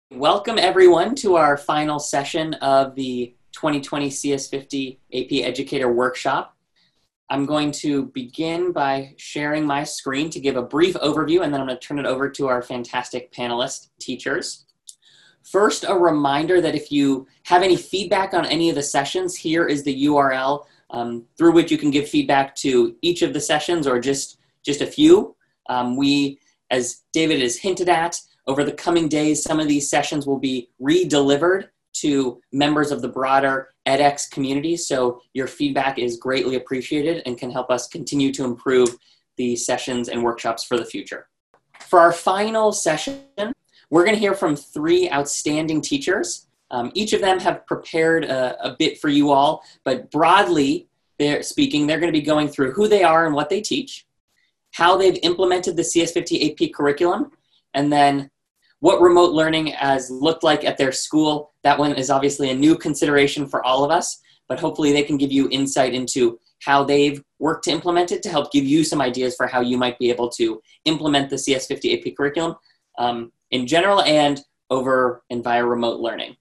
Welcome everyone to our final session of the 2020 CS50 AP Educator Workshop. I'm going to begin by sharing my screen to give a brief overview, and then I'm going to turn it over to our fantastic panelist teachers. First, a reminder that if you have any feedback on any of the sessions, here is the URL through which you can give feedback to each of the sessions or just a few. As David has hinted at, over the coming days, some of these sessions will be re-delivered to members of the broader edX community, so your feedback is greatly appreciated and can help us continue to improve the sessions and workshops for the future. For our final session, we're going to hear from three outstanding teachers. Each of them have prepared a bit for you all, but broadly speaking, they're going to be going through who they are and what they teach, how they've implemented the CS50 AP curriculum, and then what remote learning has looked like at their school. That one is obviously a new consideration for all of us, but hopefully they can give you insight into how they've worked to implement it to help give you some ideas for how you might be able to implement the CS50 AP curriculum in general and over and via remote learning.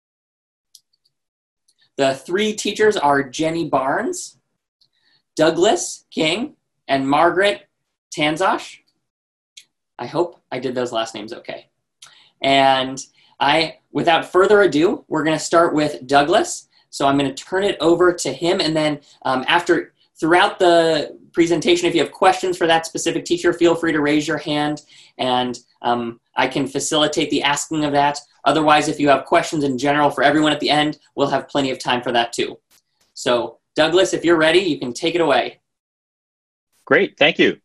The three teachers are Jenny Barnes, Douglas King, and Margaret Tanzosh. I hope I did those last names okay. And without further ado, we're going to start with Douglas. So I'm going to turn it over to him. And then throughout the presentation, if you have questions for that specific teacher, feel free to raise your hand and I can facilitate the asking of that. Otherwise, if you have questions in general for everyone at the end, we'll have plenty of time for that too. So Douglas, if you're ready, you can take it away. Great, thank you.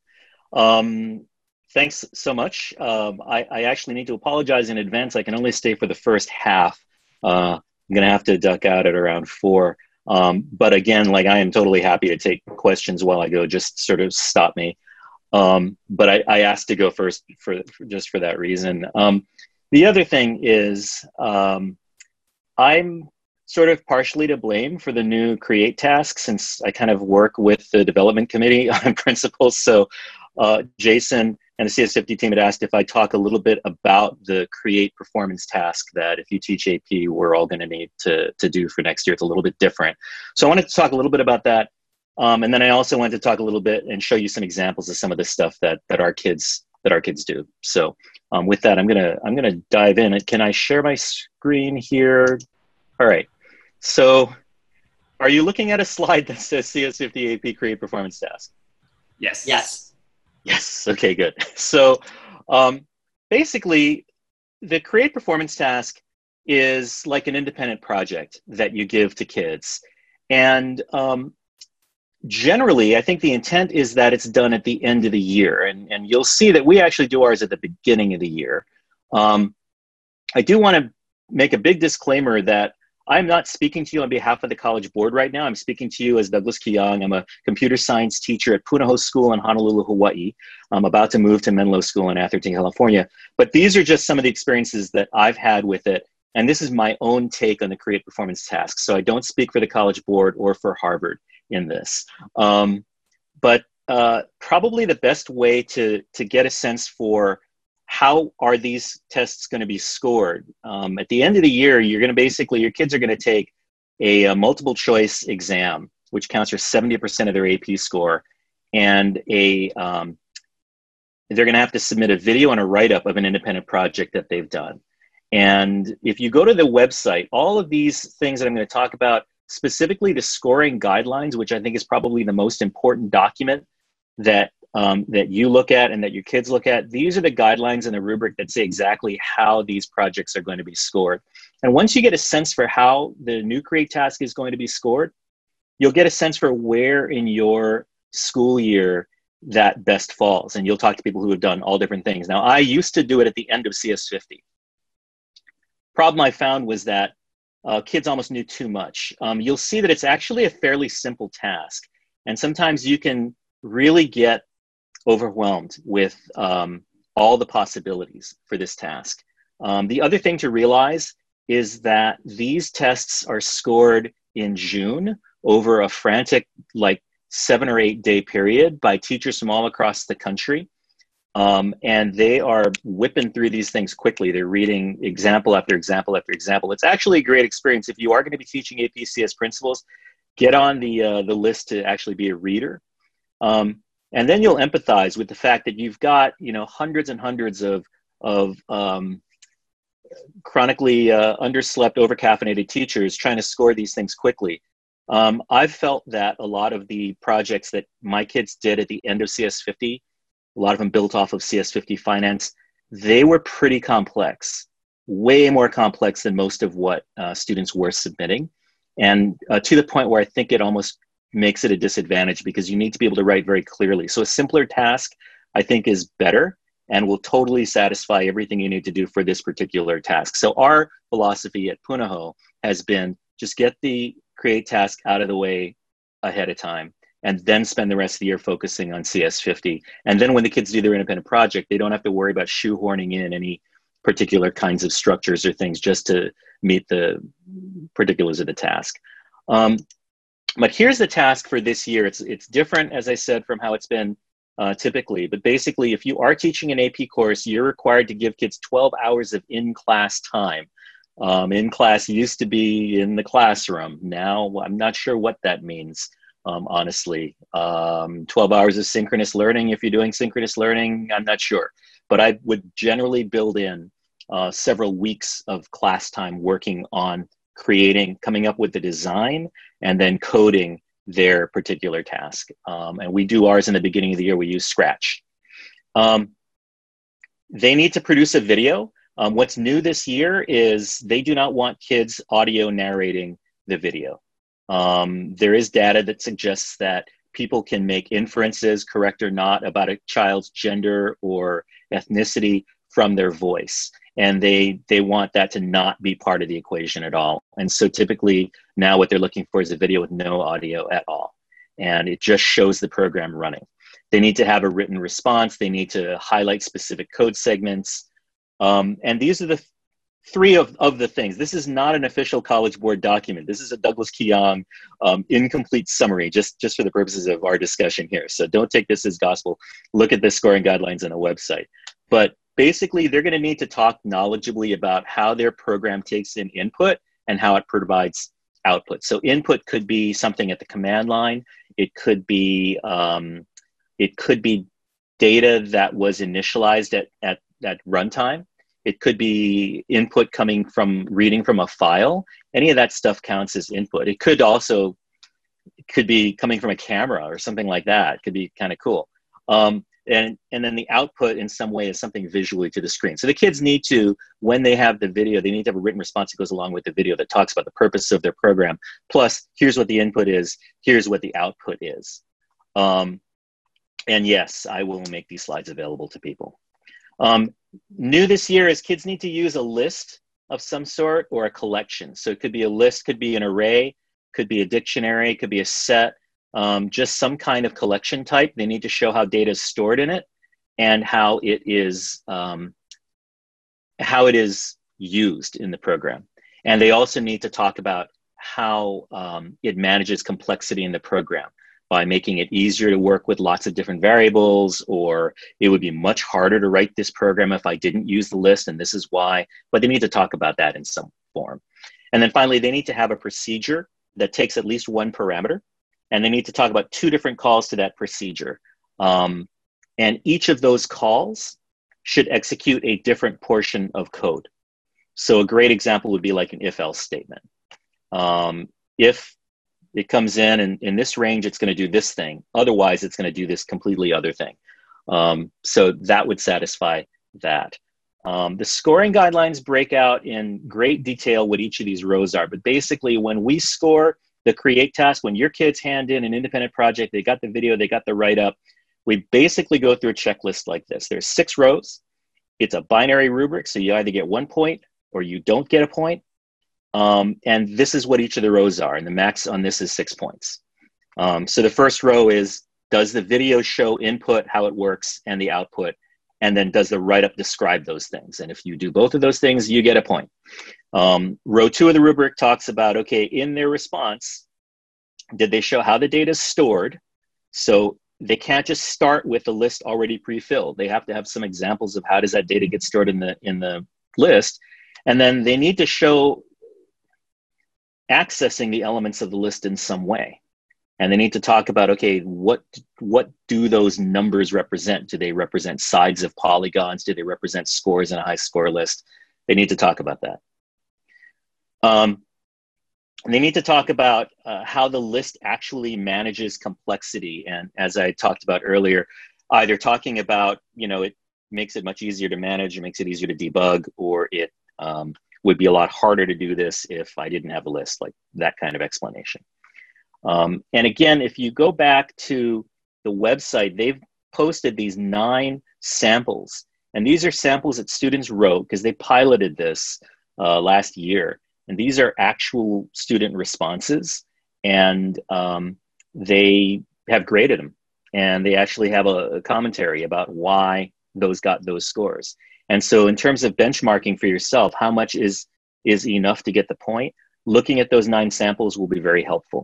Thanks so much. I actually need to apologize in advance. I can only stay for the first half. I'm going to have to duck out at around 4. But again, I am totally happy to take questions while I go. Just sort of stop me. But I asked to go first just for that reason. The other thing is I'm sort of partially to blame for the new Create task since I kind of work with the development committee on principles. So Jason and the CS50 team had asked if I talk a little bit about the Create performance task that if you teach AP, we're all going to need to do for next year. It's a little bit different. So I wanted to talk a little bit about that. And then I also wanted to talk a little bit and show you some examples of some of the stuff that our kids do. So with that, I'm gonna dive in. Can I share my screen here? All right. So are you looking at a slide that says CS50 AP Create performance task? Yes. Yes. Yes, okay, good. So basically, the Create performance task is like an independent project that you give to kids. And generally, I think the intent is that it's done at the end of the year. And you'll see that we actually do ours at the beginning of the year. I do want to make a big disclaimer that I'm not speaking to you on behalf of the College Board right now. I'm speaking to you as Douglas Keong. I'm a computer science teacher at Punahou School in Honolulu, Hawaii. I'm about to move to Menlo School in Atherton, California. But these are just some of the experiences that I've had with it. And this is my own take on the Create performance task. So I don't speak for the College Board or for Harvard in this. But probably the best way to get a sense for how are these tests going to be scored? At the end of the year, your kids are going to take a multiple choice exam, which counts for 70% of their AP score. And they're going to have to submit a video and a write-up of an independent project that they've done. And if you go to the website, all of these things that I'm going to talk about, specifically the scoring guidelines, which I think is probably the most important document that you look at and that your kids look at. These are the guidelines and the rubric that say exactly how these projects are going to be scored. And once you get a sense for how the new Create task is going to be scored, you'll get a sense for where in your school year that best falls. And you'll talk to people who have done all different things. Now, I used to do it at the end of CS50. Problem I found was that kids almost knew too much. You'll see that it's actually a fairly simple task. And sometimes you can really get overwhelmed with all the possibilities for this task. The other thing to realize is that these tests are scored in June over a frantic 7 or 8 day period by teachers from all across the country. And they are whipping through these things quickly. They're reading example after example after example. It's actually a great experience. If you are going to be teaching APCS principles, get on the list to actually be a reader. And then you'll empathize with the fact that you've got, hundreds and hundreds of chronically underslept, overcaffeinated teachers trying to score these things quickly. I've felt that a lot of the projects that my kids did at the end of CS50, a lot of them built off of CS50 Finance, they were pretty complex, way more complex than most of what students were submitting. And to the point where I think it almost makes it a disadvantage because you need to be able to write very clearly. So a simpler task, I think, is better and will totally satisfy everything you need to do for this particular task. So our philosophy at Punahou has been just get the create task out of the way ahead of time and then spend the rest of the year focusing on CS50. And then when the kids do their independent project, they don't have to worry about shoehorning in any particular kinds of structures or things just to meet the particulars of the task. But here's the task for this year. It's different, as I said, from how it's been typically. But basically, if you are teaching an AP course, you're required to give kids 12 hours of in-class time. In class used to be in the classroom. Now, I'm not sure what that means, honestly. 12 hours of synchronous learning. If you're doing synchronous learning, I'm not sure. But I would generally build in several weeks of class time working on coming up with the design and then coding their particular task. And we do ours in the beginning of the year. We use Scratch. They need to produce a video. What's new this year is they do not want kids audio narrating the video. There is data that suggests that people can make inferences, correct or not, about a child's gender or ethnicity from their voice. And they want that to not be part of the equation at all. And so typically now what they're looking for is a video with no audio at all. And it just shows the program running. They need to have a written response. They need to highlight specific code segments. And these are the three of the things. This is not an official College Board document. This is a Douglas Keong incomplete summary, just for the purposes of our discussion here. So don't take this as gospel. Look at the scoring guidelines on a website. But basically, they're going to need to talk knowledgeably about how their program takes in input and how it provides output. So input could be something at the command line. It could be data that was initialized at runtime. It could be input coming from reading from a file. Any of that stuff counts as input. It could be coming from a camera or something like that. It could be kind of cool. And then the output in some way is something visually to the screen. So the kids need to, when they have the video, they need to have a written response that goes along with the video that talks about the purpose of their program. Plus, here's what the input is. Here's what the output is. And yes, I will make these slides available to people. New this year is kids need to use a list of some sort or a collection. So it could be a list, could be an array, could be a dictionary, could be a set. Just some kind of collection type. They need to show how data is stored in it and how it is used in the program. And they also need to talk about how it manages complexity in the program by making it easier to work with lots of different variables, or it would be much harder to write this program if I didn't use the list, and this is why. But they need to talk about that in some form. And then finally, they need to have a procedure that takes at least one parameter. And they need to talk about two different calls to that procedure. And each of those calls should execute a different portion of code. So a great example would be like an if-else statement. If it comes in and in this range, it's going to do this thing. Otherwise, it's going to do this completely other thing. So that would satisfy that. The scoring guidelines break out in great detail what each of these rows are. But basically, when we score the create task, when your kids hand in an independent project, they got the video, they got the write-up, we basically go through a checklist like this. There's 6 rows. It's a binary rubric, so you either get 1 point or you don't get a point. And this is what each of the rows are, and the max on this is 6 points. So the first row is, does the video show input, how it works, and the output? And then does the write-up describe those things? And if you do both of those things, you get a point. Row 2 of the rubric talks about, okay, in their response, did they show how the data is stored? So they can't just start with the list already pre-filled. They have to have some examples of how does that data get stored in the list. And then they need to show accessing the elements of the list in some way. And they need to talk about, okay, what do those numbers represent? Do they represent sides of polygons? Do they represent scores in a high score list? They need to talk about that. And they need to talk about how the list actually manages complexity. And as I talked about earlier, either talking about, it makes it much easier to manage, it makes it easier to debug, or it would be a lot harder to do this if I didn't have a list, like that kind of explanation. And again, if you go back to the website, they've posted these 9 samples. And these are samples that students wrote because they piloted this last year. And these are actual student responses. And they have graded them. And they actually have a commentary about why those got those scores. And so in terms of benchmarking for yourself, how much is enough to get the point? Looking at those 9 samples will be very helpful.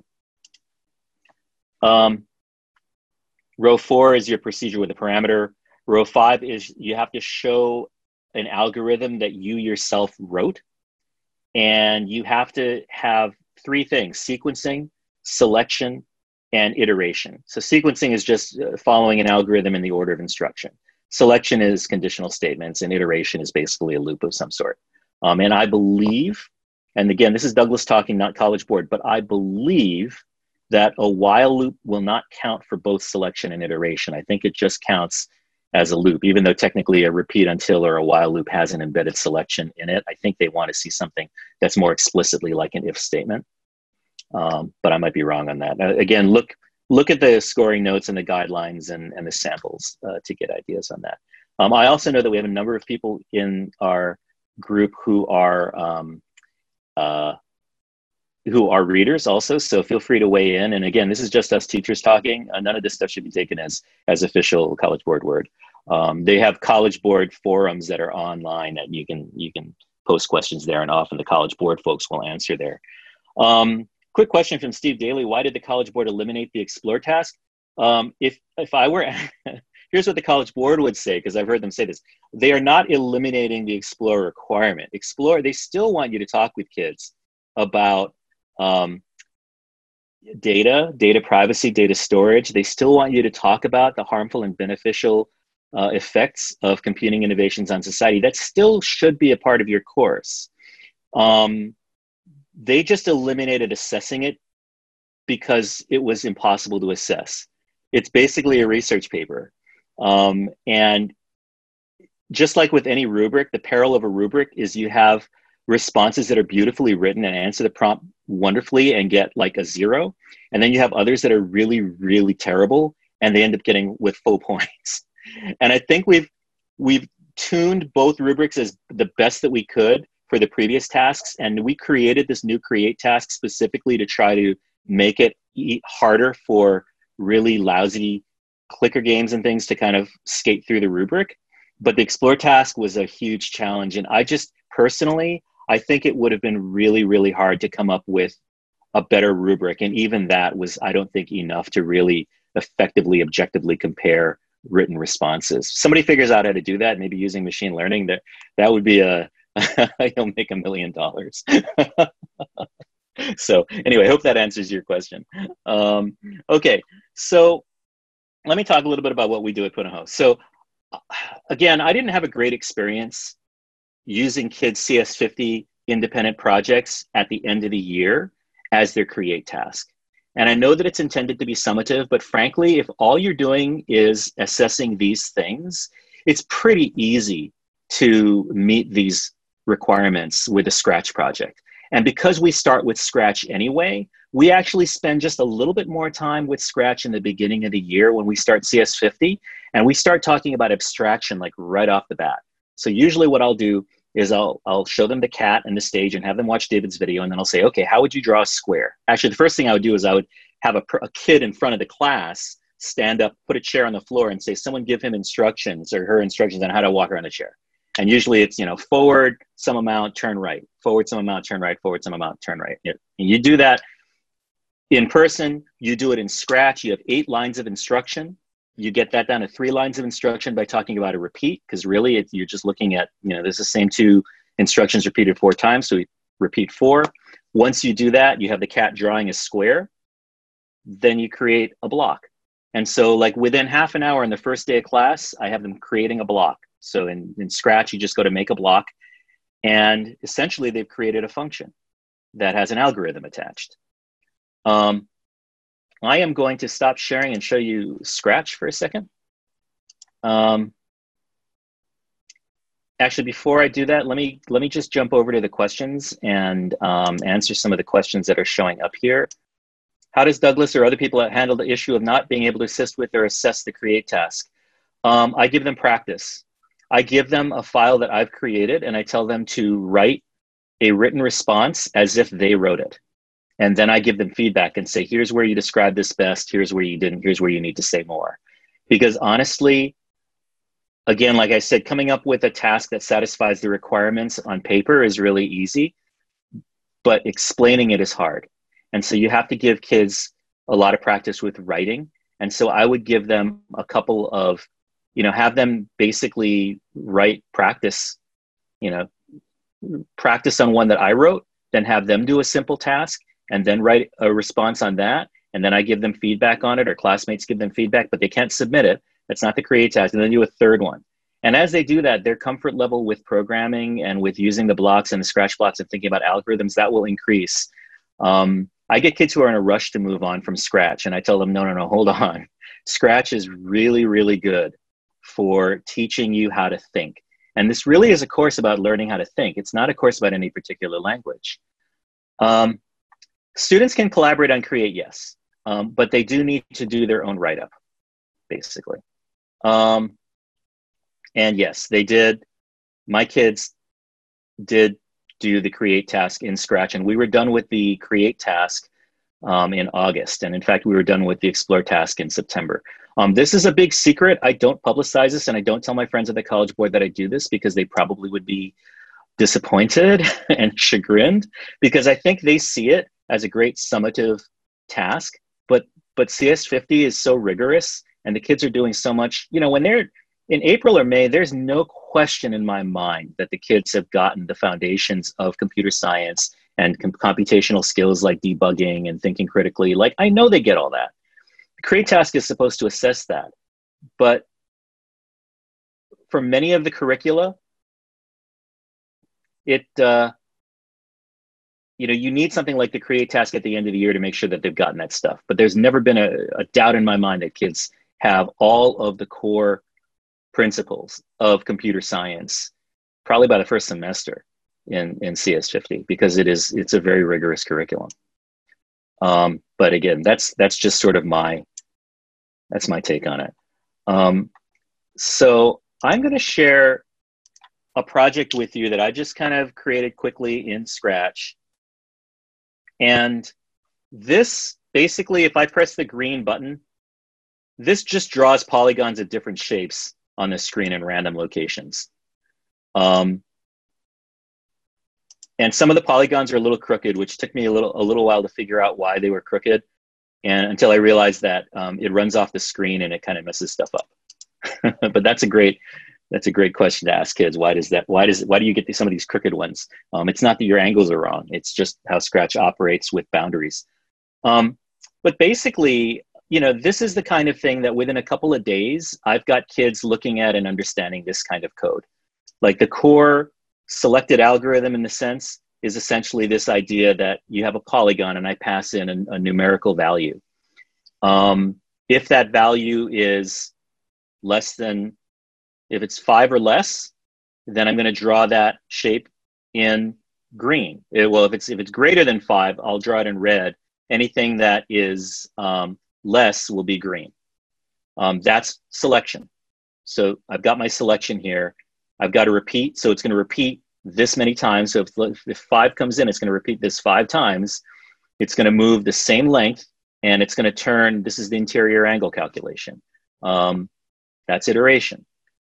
Row 4 is your procedure with a parameter. Row 5 is you have to show an algorithm that you yourself wrote. And you have to have 3 things: sequencing, selection, and iteration. So sequencing is just following an algorithm in the order of instruction. Selection is conditional statements, and iteration is basically a loop of some sort. And I believe, and again, this is Douglas talking, not College Board, but I believe that a while loop will not count for both selection and iteration. I think it just counts as a loop, even though technically a repeat until or a while loop has an embedded selection in it. I think they want to see something that's more explicitly like an if statement, but I might be wrong on that. Again, look at the scoring notes and the guidelines and the samples to get ideas on that. I also know that we have a number of people in our group who are readers also, so feel free to weigh in. And again, this is just us teachers talking. None of this stuff should be taken as official College Board word. They have College Board forums that are online that you can post questions there, and often the College Board folks will answer there. Quick question from Steve Daly: why did the College Board eliminate the Explore task? If I were, here's what the College Board would say, because I've heard them say this: they are not eliminating the Explore requirement. Explore, they still want you to talk with kids about data privacy, data storage. They still want you to talk about the harmful and beneficial effects of computing innovations on society. That still should be a part of your course. They just eliminated assessing it because it was impossible to assess. It's basically a research paper. And just like with any rubric, the peril of a rubric is you have responses that are beautifully written and answer the prompt wonderfully and get like a 0. And then you have others that are really, really terrible and they end up getting with full points. And I think we've tuned both rubrics as the best that we could for the previous tasks. And we created this new create task specifically to try to make it harder for really lousy clicker games and things to kind of skate through the rubric. But the Explore task was a huge challenge. And I just personally, I think it would have been really, really hard to come up with a better rubric. And even that was, I don't think, enough to really effectively, objectively compare written responses. Somebody figures out how to do that, maybe using machine learning, that would be you'll make $1 million. So anyway, I hope that answers your question. Okay, so let me talk a little bit about what we do at Punahou. So again, I didn't have a great experience using kids' CS50 independent projects at the end of the year as their create task. And I know that it's intended to be summative, but frankly, if all you're doing is assessing these things, it's pretty easy to meet these requirements with a Scratch project. And because we start with Scratch anyway, we actually spend just a little bit more time with Scratch in the beginning of the year when we start CS50, and we start talking about abstraction like right off the bat. So usually what I'll do is I'll show them the cat and the stage and have them watch David's video, and then I'll say, okay, how would you draw a square? Actually, the first thing I would do is I would have a kid in front of the class stand up, put a chair on the floor, and say, someone give him instructions or her instructions on how to walk around a chair. And usually it's, forward some amount, turn right, forward some amount, turn right, forward some amount, turn right. And you do that in person, you do it in Scratch. You have 8 lines of instruction. You get that down to 3 lines of instruction by talking about a repeat, because really you're just looking at, there's the same 2 instructions repeated 4 times. So we repeat 4. Once you do that, you have the cat drawing a square. Then you create a block. And so like within half an hour on the first day of class, I have them creating a block. So in Scratch, you just go to make a block. And essentially they've created a function that has an algorithm attached. I am going to stop sharing and show you Scratch for a second. Actually, before I do that, let me just jump over to the questions and answer some of the questions that are showing up here. How does Douglas or other people handle the issue of not being able to assist with or assess the create task? I give them practice. I give them a file that I've created and I tell them to write a written response as if they wrote it. And then I give them feedback and say, here's where you described this best, here's where you didn't, here's where you need to say more. Because honestly, again, like I said, coming up with a task that satisfies the requirements on paper is really easy, but explaining it is hard. And so you have to give kids a lot of practice with writing. And so I would give them a couple of, have them basically write practice, practice on one that I wrote, then have them do a simple task and then write a response on that. And then I give them feedback on it, or classmates give them feedback, but they can't submit it. That's not the create task. And then do a third one. And as they do that, their comfort level with programming and with using the blocks and the Scratch blocks and thinking about algorithms, that will increase. I get kids who are in a rush to move on from Scratch, and I tell them, no, hold on. Scratch is really, really good for teaching you how to think. And this really is a course about learning how to think. It's not a course about any particular language. Students can collaborate on Create, yes, but they do need to do their own write-up, basically. And yes, they did. My kids did do the Create task in Scratch, and we were done with the Create task in August. And in fact, we were done with the Explore task in September. This is a big secret. I don't publicize this, and I don't tell my friends at the College Board that I do this because they probably would be disappointed and chagrined, because I think they see it as a great summative task. But CS50 is so rigorous, and the kids are doing so much. When they're in April or May, there's no question in my mind that the kids have gotten the foundations of computer science and computational skills like debugging and thinking critically. Like, I know they get all that. The Create task is supposed to assess that. But for many of the curricula, you need something like the Create task at the end of the year to make sure that they've gotten that stuff. But there's never been a doubt in my mind that kids have all of the core principles of computer science probably by the first semester in CS50, because it's a very rigorous curriculum. But again, that's just sort of my take on it. So I'm going to share a project with you that I just kind of created quickly in Scratch. And this basically, if I press the green button, this just draws polygons of different shapes on the screen in random locations. And some of the polygons are a little crooked, which took me a little while to figure out why they were crooked, and until I realized that it runs off the screen and it kind of messes stuff up. But that's a great question to ask kids. Why do you get some of these crooked ones? It's not that your angles are wrong. It's just how Scratch operates with boundaries. But basically, this is the kind of thing that within a couple of days, I've got kids looking at and understanding this kind of code. Like the core selected algorithm, in the sense, is essentially this idea that you have a polygon and I pass in a numerical value. If that value is less than, if it's 5 or less, then I'm going to draw that shape in green. If it's greater than 5, I'll draw it in red. Anything that is less will be green. That's selection. So I've got my selection here. I've got to repeat. So it's going to repeat this many times. So if 5 comes in, it's going to repeat this 5 times. It's going to move the same length, and it's going to turn. This is the interior angle calculation. That's iteration.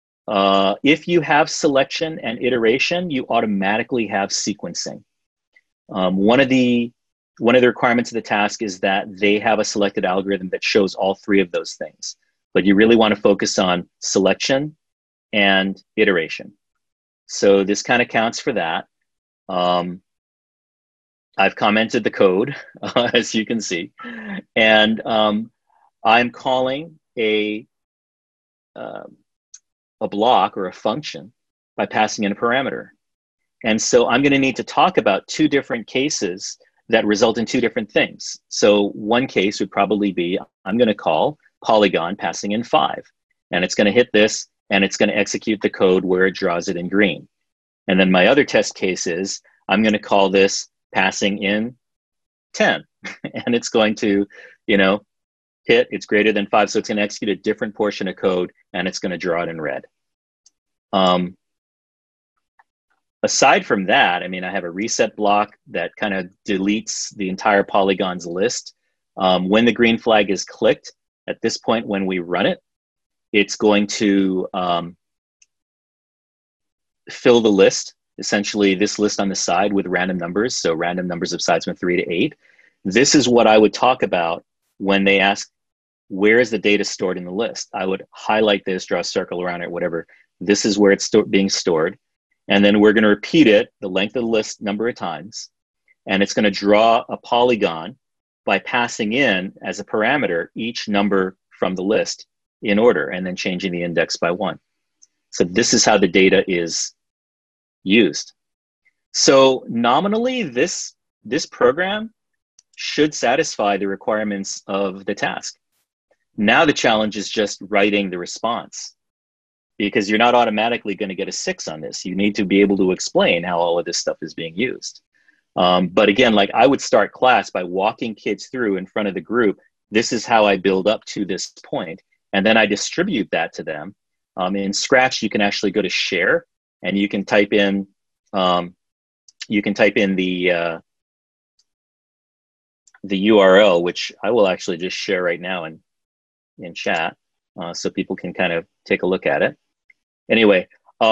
If you have selection and iteration, you automatically have sequencing. One of the requirements of the task is that they have a selected algorithm that shows all 3 of those things. but you really want to focus on selection and iteration. So this kind of counts for that. I've commented the code, as you can see, and I'm calling a block or a function by passing in a parameter. And so I'm going to need to talk about two different cases that result in two different things. So one case would probably be, I'm going to call polygon passing in 5, and it's going to hit this, and it's going to execute the code where it draws it in green. And then my other test case is, I'm going to call this passing in 10, and it's going to, hit, it's greater than 5, so it's going to execute a different portion of code, and it's going to draw it in red. Aside from that, I mean, I have a reset block that kind of deletes the entire polygons list. When the green flag is clicked, at this point when we run it, it's going to fill the list, essentially this list on the side with random numbers, so random numbers of sides from 3 to 8. This is what I would talk about when they ask, where is the data stored in the list? I would highlight this, draw a circle around it, whatever. This is where it's being stored. And then we're going to repeat it, the length of the list, number of times. And it's going to draw a polygon by passing in as a parameter each number from the list in order, and then changing the index by 1. So this is how the data is used. So nominally, this program should satisfy the requirements of the task. Now the challenge is just writing the response, because you're not automatically going to get a 6 on this. You need to be able to explain how all of this stuff is being used. But again, like, I would start class by walking kids through in front of the group. This is how I build up to this point. And then I distribute that to them. In Scratch, you can actually go to share, and you can type in the URL, which I will actually just share right now in chat, so people can kind of take a look at it. Anyway,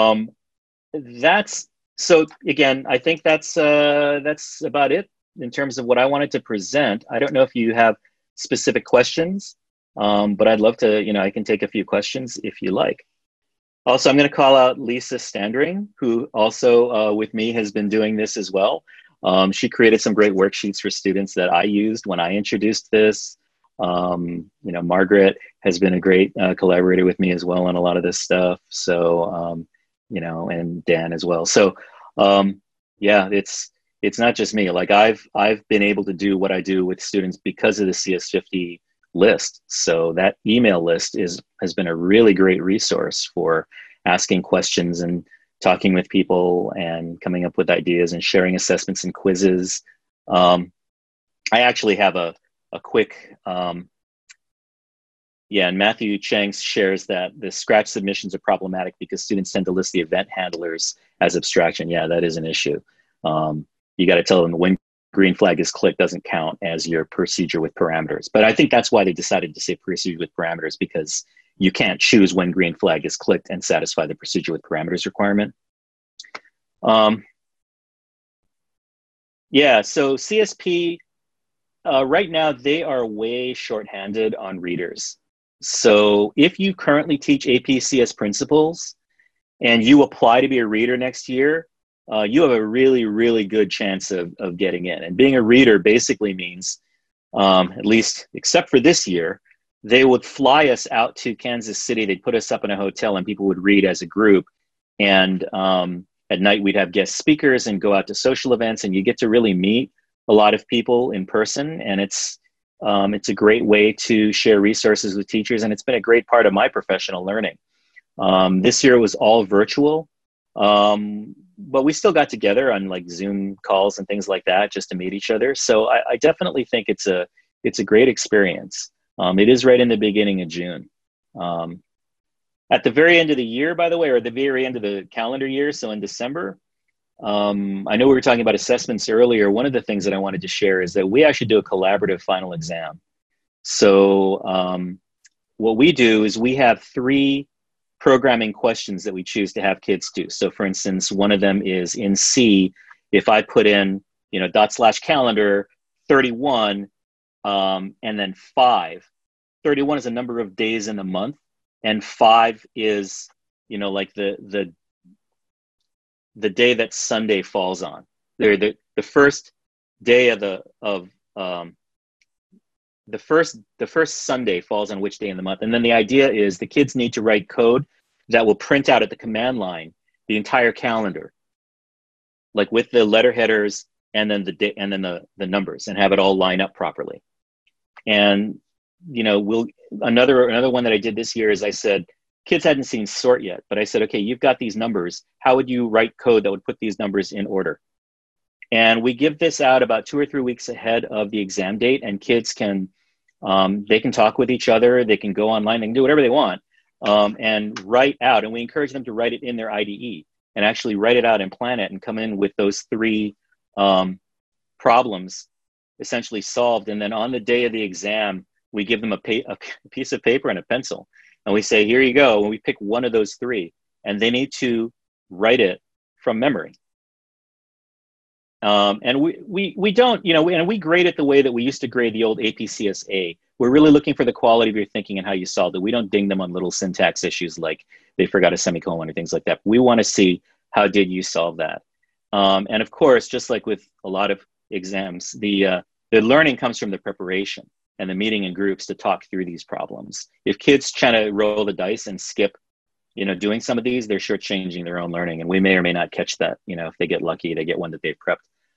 so again, I think that's about it in terms of what I wanted to present. I don't know if you have specific questions, but I'd love to, I can take a few questions if you like. Also, I'm going to call out Lisa Standring, who also with me has been doing this as well. She created some great worksheets for students that I used when I introduced this. Margaret has been a great collaborator with me as well on a lot of this stuff. So, and Dan as well. So, yeah, it's not just me. Like, I've been able to do what I do with students because of the CS50 list. So that email list has been a really great resource for asking questions and talking with people and coming up with ideas and sharing assessments and quizzes. I actually have a quick, and Matthew Chang shares that the Scratch submissions are problematic because students tend to list the event handlers as abstraction. Yeah, that is an issue. You got to tell them when green flag is clicked doesn't count as your procedure with parameters. But I think that's why they decided to say procedure with parameters, because you can't choose when green flag is clicked and satisfy the procedure with parameters requirement. Yeah, so CSP, right now, they are way shorthanded on readers. So if you currently teach APCS principles and you apply to be a reader next year, you have a really, really good chance of getting in. And being a reader basically means, at least except for this year, they would fly us out to Kansas City. They'd put us up in a hotel and people would read as a group. And at night, we'd have guest speakers and go out to social events, and you get to really meet a lot of people in person. And it's a great way to share resources with teachers. And it's been a great part of my professional learning. This year it was all virtual. But we still got together on like Zoom calls and things like that just to meet each other. So I definitely think it's a great experience. It is right in the beginning of June. At the very end of the year, by the way, or the very end of the calendar year, so in December, I know we were talking about assessments earlier. One of the things that I wanted to share is that we actually do a collaborative final exam. So what we do is we have 3 programming questions that we choose to have kids do. So for instance, one of them is in C, if I put in, /calendar 31 and then 5, 31 is a number of days in the month, and 5 is, you know, like the day that Sunday falls on. The first day of the first Sunday falls on which day in the month. And then the idea is the kids need to write code that will print out at the command line the entire calendar, like with the letter headers and then the day and then the numbers, and have it all line up properly. And you know, another one that I did this year is I said, kids hadn't seen sort yet, but I said, okay, you've got these numbers. How would you write code that would put these numbers in order? And we give this out about 2 or 3 weeks ahead of the exam date, and kids can, they can talk with each other, they can go online, they can do whatever they want, and write out. And we encourage them to write it in their IDE and actually write it out and plan it and come in with those 3 problems essentially solved. And then on the day of the exam, we give them a piece of paper and a pencil. And we say, here you go. And we pick one of those 3, and they need to write it from memory. And we don't, you know, and we grade it the way that we used to grade the old APCSA. We're really looking for the quality of your thinking and how you solved it. We don't ding them on little syntax issues like they forgot a semicolon or things like that. We want to see, how did you solve that? And of course, just like with a lot of exams, the learning comes from the preparation and the meeting in groups to talk through these problems. If kids try to roll the dice and skip, you know, doing some of these, they're shortchanging their own learning, and we may or may not catch that. You know, if they get lucky, they get one that they've prepped.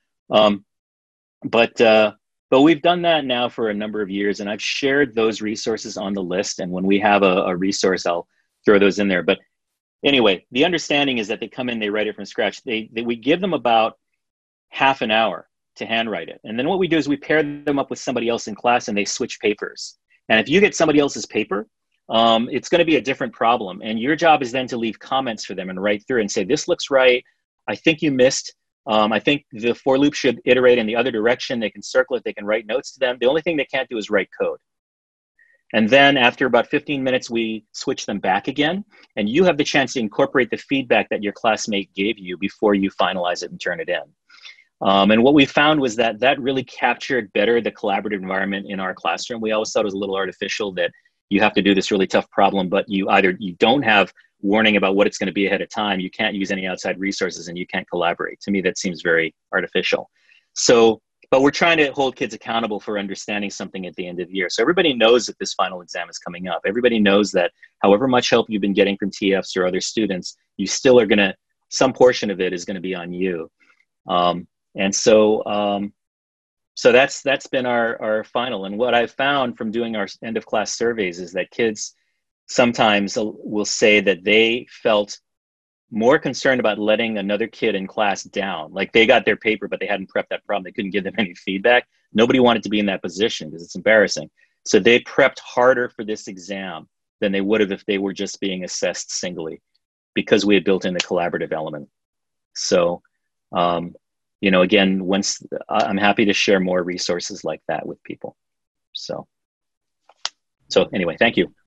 But we've done that now for a number of years, and I've shared those resources on the list. And when we have a resource, I'll throw those in there. But anyway, the understanding is that they come in, they write it from scratch. We give them about half an hour to handwrite it. And then what we do is we pair them up with somebody else in class, and they switch papers. And if you get somebody else's paper, it's going to be a different problem. And your job is then to leave comments for them and write through and say, this looks right. I think you missed. I think the for loop should iterate in the other direction. They can circle it. They can write notes to them. The only thing they can't do is write code. And then after about 15 minutes, we switch them back again. And you have the chance to incorporate the feedback that your classmate gave you before you finalize it and turn it in. And what we found was that that really captured better the collaborative environment in our classroom. We always thought it was a little artificial that you have to do this really tough problem, but you don't have warning about what it's going to be ahead of time. You can't use any outside resources, and you can't collaborate. To me, that seems very artificial. So, but we're trying to hold kids accountable for understanding something at the end of the year. So everybody knows that this final exam is coming up. Everybody knows that however much help you've been getting from TFs or other students, you still are going to, some portion of it is going to be on you. And so that's been our final. And what I've found from doing our end of class surveys is that kids sometimes will say that they felt more concerned about letting another kid in class down. Like they got their paper, but they hadn't prepped that problem. They couldn't give them any feedback. Nobody wanted to be in that position because it's embarrassing. So they prepped harder for this exam than they would have if they were just being assessed singly, because we had built in the collaborative element. So, you know, again, once I'm happy to share more resources like that with people. So anyway, thank you.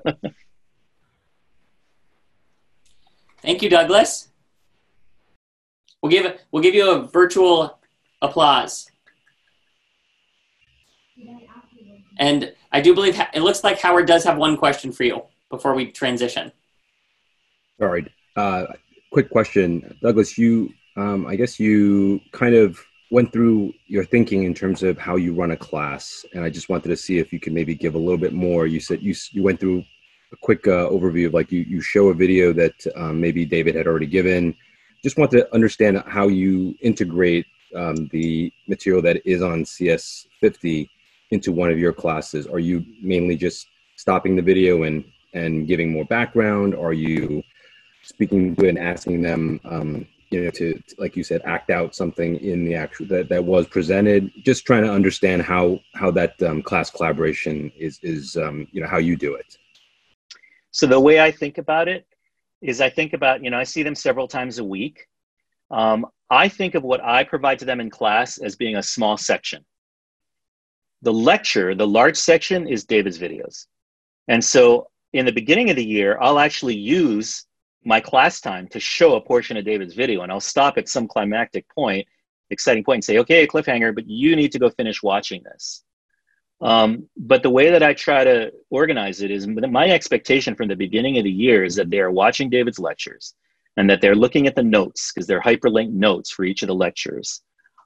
Thank you, Douglas. We'll give you a virtual applause. And I do believe it looks like Howard does have one question for you before we transition. All right. Quick question, Douglas. I guess you kind of went through your thinking in terms of how you run a class, and I just wanted to see if you could maybe give a little bit more. You said you went through a quick overview of like you show a video that maybe David had already given. Just want to understand how you integrate the material that is on CS50 into one of your classes. Are you mainly just stopping the video and giving more background? Are you speaking to and asking them to, like you said, act out something in the actual that was presented? Just trying to understand how that class collaboration is how you do it. So the way I think about it is I think about, I see them several times a week. I think of what I provide to them in class as being a small section. The lecture, the large section, is David's videos. And so in the beginning of the year, I'll actually use my class time to show a portion of David's video, and I'll stop at some climactic point, exciting point, and say, okay, cliffhanger, but you need to go finish watching this. But the way that I try to organize it is my expectation from the beginning of the year is that they are watching David's lectures and that they're looking at the notes because they're hyperlinked notes for each of the lectures.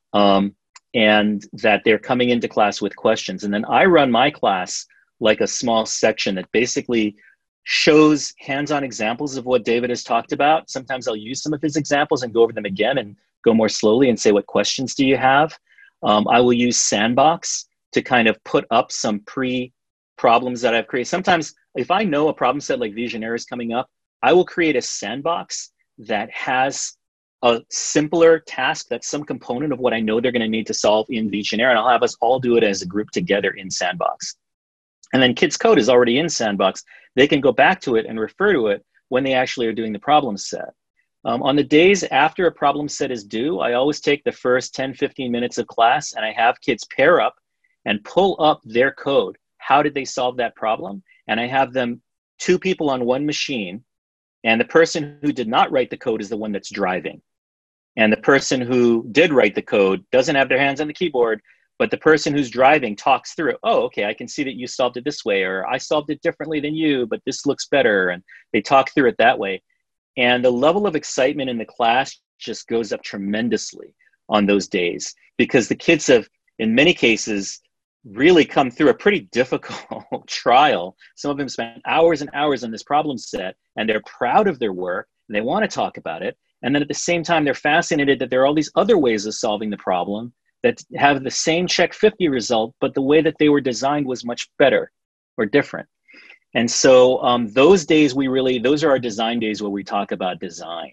And that they're coming into class with questions. And then I run my class like a small section that basically shows hands-on examples of what David has talked about. Sometimes I'll use some of his examples and go over them again and go more slowly and say, what questions do you have? I will use Sandbox to kind of put up some pre-problems that I've created. Sometimes if I know a problem set like Visionaire is coming up, I will create a sandbox that has a simpler task that's some component of what I know they're going to need to solve in Visionaire, and I'll have us all do it as a group together in Sandbox. And then Kids Code is already in Sandbox. They can go back to it and refer to it when they actually are doing the problem set. On the days after a problem set is due, I always take the first 10, 15 minutes of class and I have kids pair up and pull up their code. How did they solve that problem? And I have them, two people on one machine, and the person who did not write the code is the one that's driving. And the person who did write the code doesn't have their hands on the keyboard, but the person who's driving talks through, oh, okay, I can see that you solved it this way, or I solved it differently than you, but this looks better. And they talk through it that way. And the level of excitement in the class just goes up tremendously on those days because the kids have, in many cases, really come through a pretty difficult trial. Some of them spent hours and hours on this problem set, and they're proud of their work, and they want to talk about it. And then at the same time, they're fascinated that there are all these other ways of solving the problem that have the same check 50 result, but the way that they were designed was much better or different. And so those days, those are our design days where we talk about design.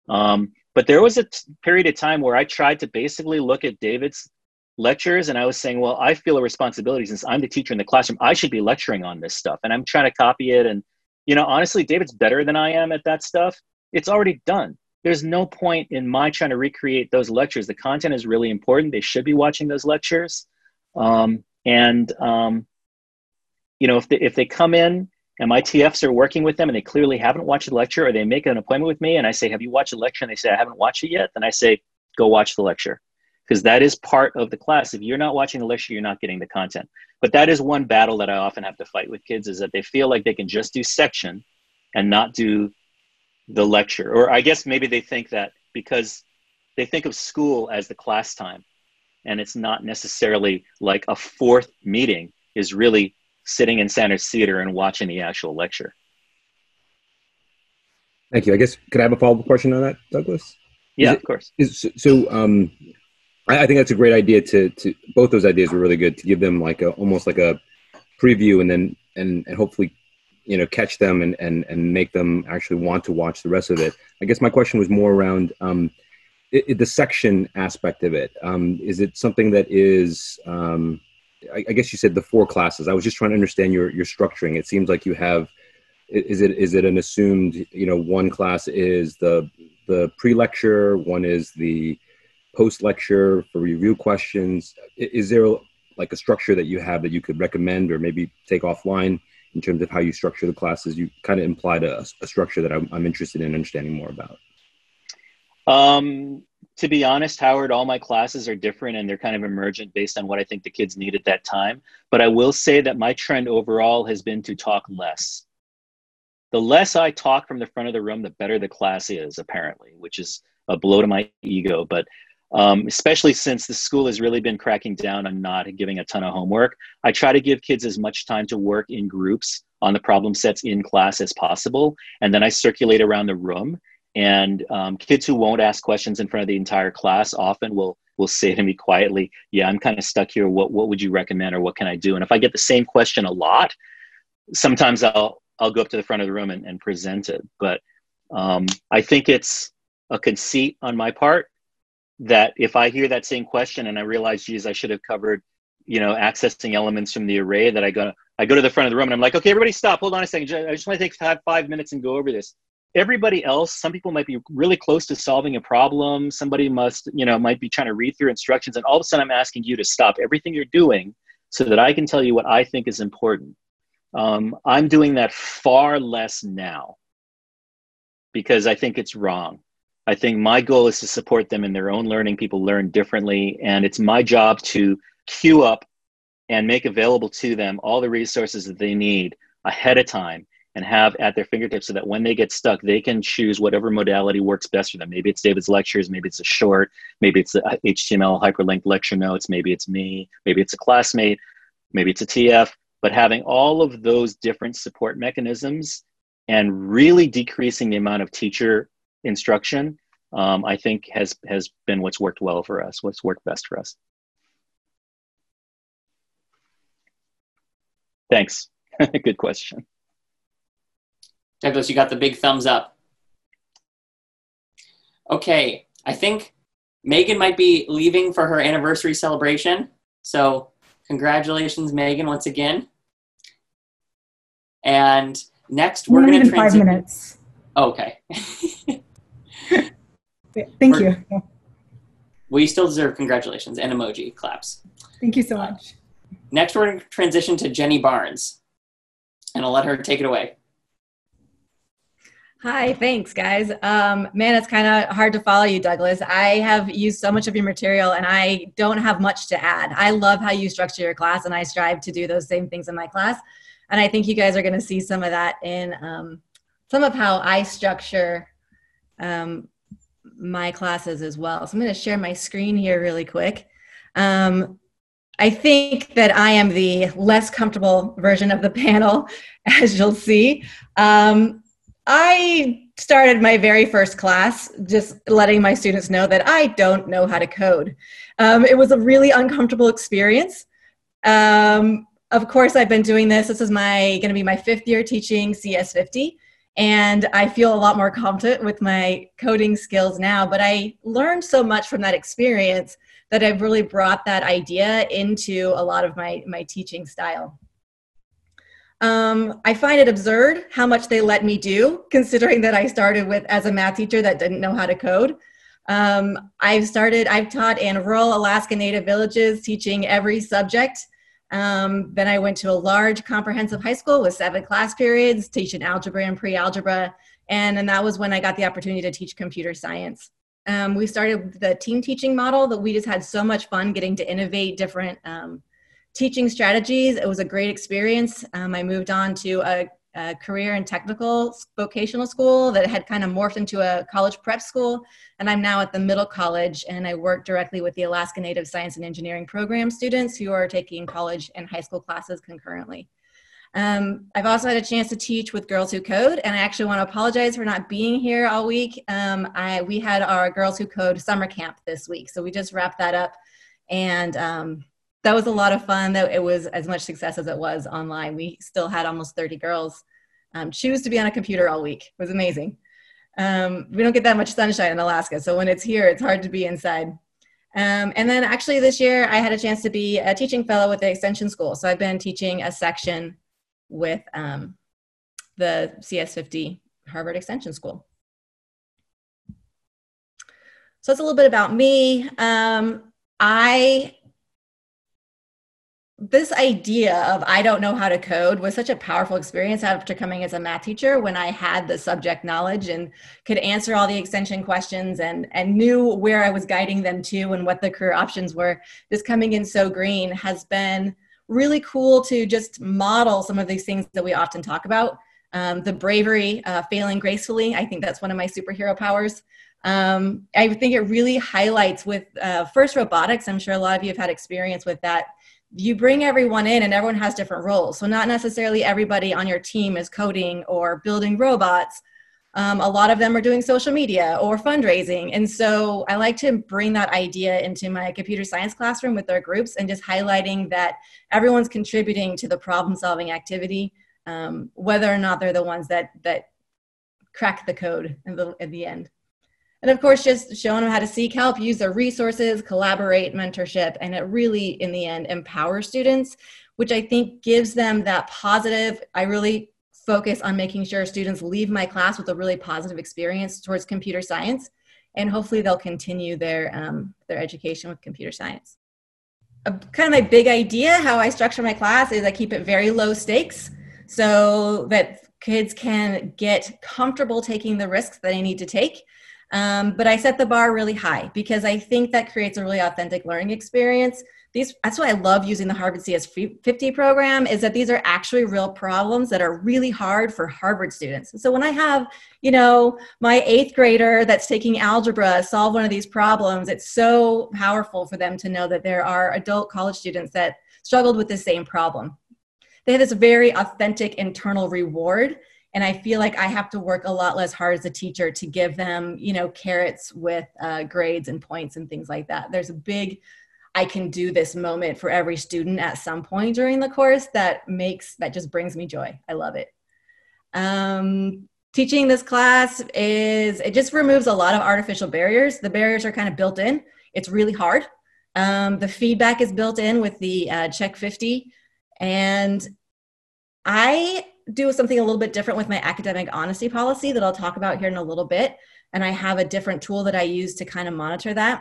But there was a period of time where I tried to basically look at David's lectures and I was saying, well, I feel a responsibility since I'm the teacher in the classroom, I should be lecturing on this stuff. And I'm trying to copy it. And, honestly, David's better than I am at that stuff. It's already done. There's no point in my trying to recreate those lectures. The content is really important. They should be watching those lectures. If they come in and my TFs are working with them and they clearly haven't watched the lecture, or they make an appointment with me and I say, have you watched the lecture? And they say, I haven't watched it yet. Then I say, go watch the lecture, because that is part of the class. If you're not watching the lecture, you're not getting the content. But that is one battle that I often have to fight with kids, is that they feel like they can just do section and not do the lecture. Or I guess maybe they think that because they think of school as the class time, and it's not necessarily like a fourth meeting is really sitting in Sanders Theater and watching the actual lecture. Thank you. I guess, could I have a follow-up question on that, Douglas? Yeah, of course. I think that's a great idea to both those ideas were really good, to give them almost like a preview and hopefully, catch them and make them actually want to watch the rest of it. I guess my question was more around the section aspect of it. Is it something that is, I guess you said the 4 classes. I was just trying to understand your structuring. It seems like you have, is it an assumed, one class is the pre-lecture, one is the post-lecture for review questions. Is there like a structure that you have that you could recommend or maybe take offline in terms of how you structure the classes? You kind of implied a structure that I'm interested in understanding more about. To be honest, Howard, all my classes are different and they're kind of emergent based on what I think the kids need at that time. But I will say that my trend overall has been to talk less. The less I talk from the front of the room, the better the class is, apparently, which is a blow to my ego. But especially since the school has really been cracking down on not giving a ton of homework, I try to give kids as much time to work in groups on the problem sets in class as possible. And then I circulate around the room. And kids who won't ask questions in front of the entire class often will say to me quietly, yeah, I'm kind of stuck here. What would you recommend, or what can I do? And if I get the same question a lot, sometimes I'll go up to the front of the room and present it. But I think it's a conceit on my part that if I hear that same question and I realize, geez, I should have covered, accessing elements from the array, that I go to the front of the room and I'm like, okay, everybody stop, hold on a second. I just want to take 5 minutes and go over this. Everybody else, some people might be really close to solving a problem. Somebody might be trying to read through instructions. And all of a sudden I'm asking you to stop everything you're doing so that I can tell you what I think is important. I'm doing that far less now because I think it's wrong. I think my goal is to support them in their own learning. People learn differently. And it's my job to queue up and make available to them all the resources that they need ahead of time and have at their fingertips so that when they get stuck, they can choose whatever modality works best for them. Maybe it's David's lectures, maybe it's a short, maybe it's the HTML hyperlinked lecture notes, maybe it's me, maybe it's a classmate, maybe it's a TF, but having all of those different support mechanisms and really decreasing the amount of teacher instruction, I think has been what's worked well for us, what's worked best for us. Thanks. Good question. Douglas, you got the big thumbs up. Okay, I think Megan might be leaving for her anniversary celebration. So congratulations, Megan, once again. And next we're going to transition. 5 minutes. Okay. Thank you. We still deserve congratulations and emoji claps. Thank you so much. Next, we're going to transition to Jenny Barnes, and I'll let her take it away. Hi, thanks, guys. Man, it's kind of hard to follow you, Douglas. I have used so much of your material, and I don't have much to add. I love how you structure your class, and I strive to do those same things in my class. And I think you guys are going to see some of that in some of how I structure my classes as well. So I'm going to share my screen here really quick. I think that I am the less comfortable version of the panel, as you'll see. I started my very first class just letting my students know that I don't know how to code. It was a really uncomfortable experience. Of course, I've been doing this. This is going to be my 5th year teaching CS50, and I feel a lot more confident with my coding skills now, but I learned so much from that experience that I've really brought that idea into a lot of my teaching style. I find it absurd how much they let me do, considering that I started as a math teacher that didn't know how to code. I've taught in rural Alaska Native villages, teaching every subject. Then I went to a large comprehensive high school with 7 class periods, teaching algebra and pre-algebra. And that was when I got the opportunity to teach computer science. We started the team teaching model that we just had so much fun getting to innovate different teaching strategies. It was a great experience. I moved on to a career and technical vocational school that had kind of morphed into a college prep school. And I'm now at the middle college, and I work directly with the Alaska Native Science and Engineering program students who are taking college and high school classes concurrently. I've also had a chance to teach with Girls Who Code, and I actually want to apologize for not being here all week. We had our Girls Who Code summer camp this week, so we just wrapped that up, and that was a lot of fun. Though it was as much success as it was online. We still had almost 30 girls choose to be on a computer all week. It was amazing. We don't get that much sunshine in Alaska, so when it's here, it's hard to be inside. And then actually this year, I had a chance to be a teaching fellow with the Extension School. So I've been teaching a section with the CS50 Harvard Extension School. So that's a little bit about me. This idea of I don't know how to code was such a powerful experience after coming as a math teacher, when I had the subject knowledge and could answer all the extension questions and knew where I was guiding them to and what the career options were. This coming in so green has been really cool to just model some of these things that we often talk about. The bravery, failing gracefully. I think that's one of my superhero powers. I think it really highlights with FIRST Robotics. I'm sure a lot of you have had experience with that. You bring everyone in and everyone has different roles. So not necessarily everybody on your team is coding or building robots. A lot of them are doing social media or fundraising. And so I like to bring that idea into my computer science classroom with our groups and just highlighting that everyone's contributing to the problem solving activity, whether or not they're the ones that crack the code at the end. And of course, just showing them how to seek help, use their resources, collaborate, mentorship, and it really, in the end, empowers students, which I think gives them that positive. I really focus on making sure students leave my class with a really positive experience towards computer science, and hopefully they'll continue their education with computer science. Kind of my big idea, how I structure my class, is I keep it very low stakes so that kids can get comfortable taking the risks that they need to take. But I set the bar really high because I think that creates a really authentic learning experience that's why I love using the Harvard CS50 program, is that these are actually real problems that are really hard for Harvard students. So when I have, my 8th grader that's taking algebra solve one of these problems, it's so powerful for them to know that there are adult college students that struggled with the same problem. They have this very authentic internal reward. And I feel like I have to work a lot less hard as a teacher to give them, carrots with grades and points and things like that. There's a big, I can do this moment for every student at some point during the course that just brings me joy. I love it. Teaching this class it just removes a lot of artificial barriers. The barriers are kind of built in. It's really hard. The feedback is built in with the Check 50. And I do something a little bit different with my academic honesty policy that I'll talk about here in a little bit. And I have a different tool that I use to kind of monitor that.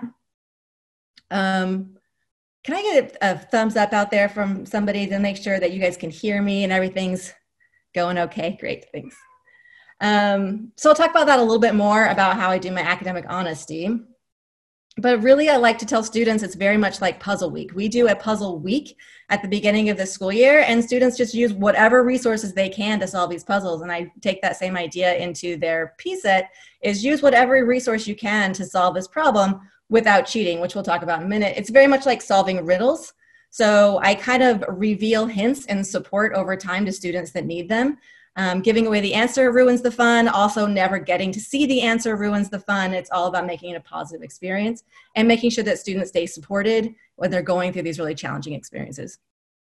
Can I get a thumbs up out there from somebody to make sure that you guys can hear me and everything's going okay? Great, thanks. So I'll talk about that a little bit more about how I do my academic honesty. But really, I like to tell students it's very much like puzzle week. We do a puzzle week at the beginning of the school year, and students just use whatever resources they can to solve these puzzles. And I take that same idea into their PSET, is use whatever resource you can to solve this problem without cheating, which we'll talk about in a minute. It's very much like solving riddles. So I kind of reveal hints and support over time to students that need them. Giving away the answer ruins the fun. Also, never getting to see the answer ruins the fun. It's all about making it a positive experience and making sure that students stay supported when they're going through these really challenging experiences.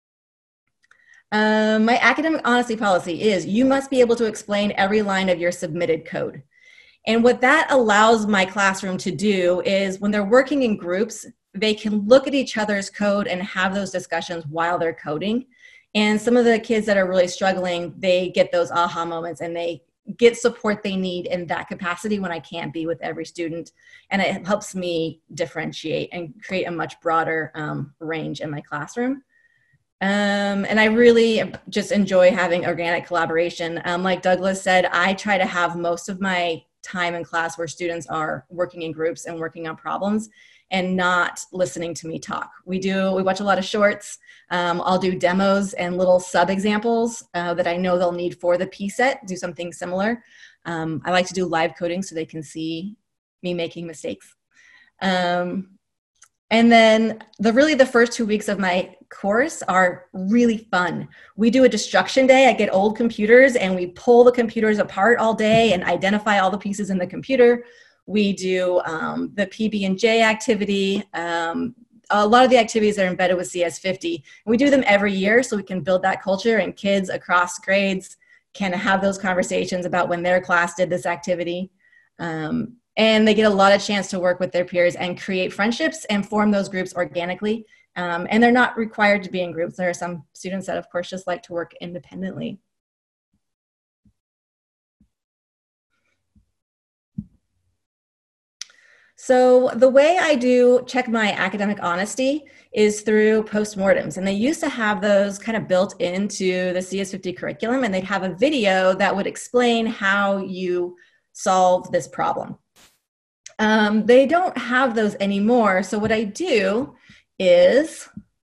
My academic honesty policy is you must be able to explain every line of your submitted code. And what that allows my classroom to do is when they're working in groups, they can look at each other's code and have those discussions while they're coding. And some of the kids that are really struggling, they get those aha moments and they get support they need in that capacity when I can't be with every student. And it helps me differentiate and create a much broader range in my classroom. And I really just enjoy having organic collaboration. Like Douglas said, I try to have most of my time in class where students are working in groups and working on problems and not listening to me talk. We watch a lot of shorts. I'll do demos and little sub-examples that I know they'll need for the PSET, do something similar. I like to do live coding so they can see me making mistakes. And then the first 2 weeks of my course are really fun. We do a destruction day. I get old computers and we pull the computers apart all day and identify all the pieces in the computer. We do the PB&J activity, a lot of the activities that are embedded with CS50. We do them every year so we can build that culture and kids across grades can have those conversations about when their class did this activity. And they get a lot of chance to work with their peers and create friendships and form those groups organically. And they're not required to be in groups. There are some students that, of course, just like to work independently. So the way I do check my academic honesty is through postmortems. And they used to have those kind of built into the CS50 curriculum, and they'd have a video that would explain how you solve this problem. They don't have those anymore. So what I do is,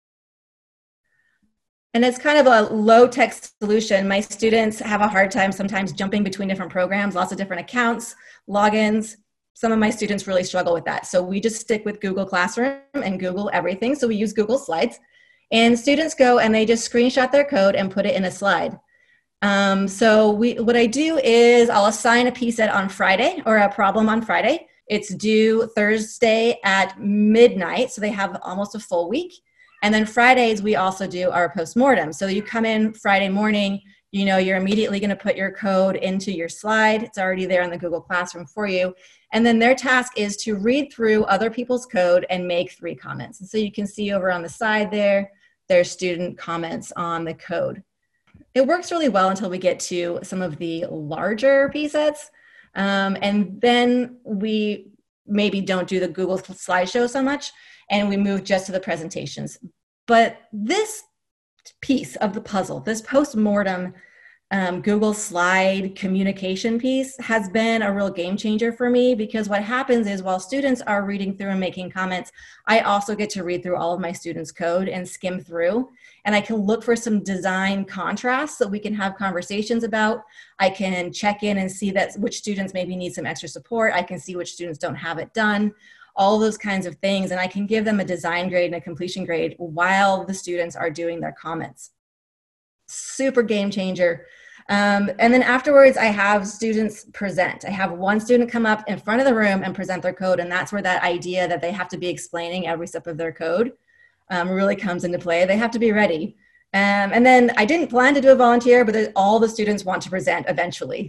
and it's kind of a low-tech solution. My students have a hard time sometimes jumping between different programs, lots of different accounts, logins. Some of my students really struggle with that. So we just stick with Google Classroom and Google everything. So we use Google Slides. And students go and they just screenshot their code and put it in a slide. What I do is I'll assign a PSET on Friday or a problem on Friday. It's due Thursday at midnight. So they have almost a full week. And then Fridays, we also do our postmortem. So you come in Friday morning, you know, you're immediately going to put your code into your slide. It's already there in the Google Classroom for you. And then their task is to read through other people's code and make 3 comments. And so you can see over on the side there, there's student comments on the code. It works really well until we get to some of the larger PSETs. And then we maybe don't do the Google slideshow so much, and we move just to the presentations. But this piece of the puzzle, this postmortem Google Slide communication piece has been a real game changer for me, because what happens is while students are reading through and making comments, I also get to read through all of my students' code and skim through, and I can look for some design contrasts that we can have conversations about. I can check in and see that which students maybe need some extra support. I can see which students don't have it done, all those kinds of things, and I can give them a design grade and a completion grade while the students are doing their comments. Super game changer. And then afterwards, I have students present. I have one student come up in front of the room and present their code. And that's where that idea that they have to be explaining every step of their code really comes into play. They have to be ready. And then I didn't plan to do a volunteer, but all the students want to present eventually.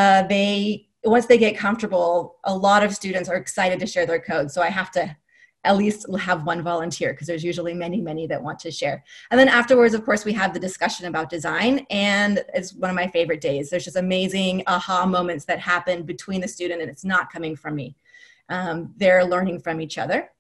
Once they get comfortable, a lot of students are excited to share their code. So I have to at least have one volunteer, because there's usually many that want to share. And then afterwards, of course, we have the discussion about design, and it's one of my favorite days. There's just amazing aha moments that happen between the student, and it's not coming from me. They're learning from each other.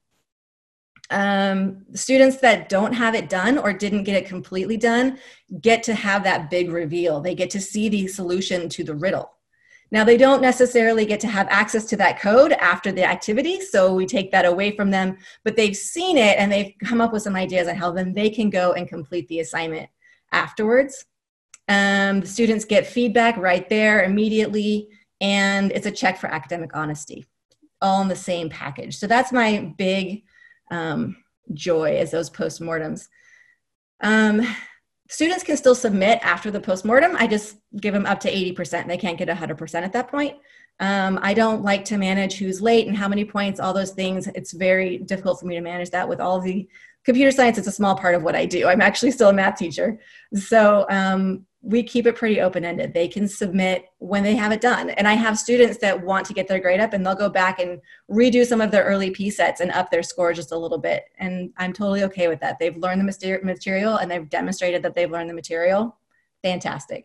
Students that don't have it done or didn't get it completely done get to have that big reveal. They get to see the solution to the riddle. Now, they don't necessarily get to have access to that code after the activity, so we take that away from them, but they've seen it and they've come up with some ideas on how then they can go and complete the assignment afterwards. The students get feedback right there immediately, and it's a check for academic honesty, all in the same package. So that's my big joy, is those postmortems. Students can still submit after the postmortem. I just give them up to 80%. They can't get 100% at that point. I don't like to manage who's late and how many points, all those things. It's very difficult for me to manage that with all of the computer science. It's a small part of what I do. I'm actually still a math teacher. So we keep it pretty open-ended. They can submit when they have it done. And I have students that want to get their grade up, and they'll go back and redo some of their early P sets and up their score just a little bit. And I'm totally okay with that. They've learned the material, and they've demonstrated that they've learned the material. Fantastic.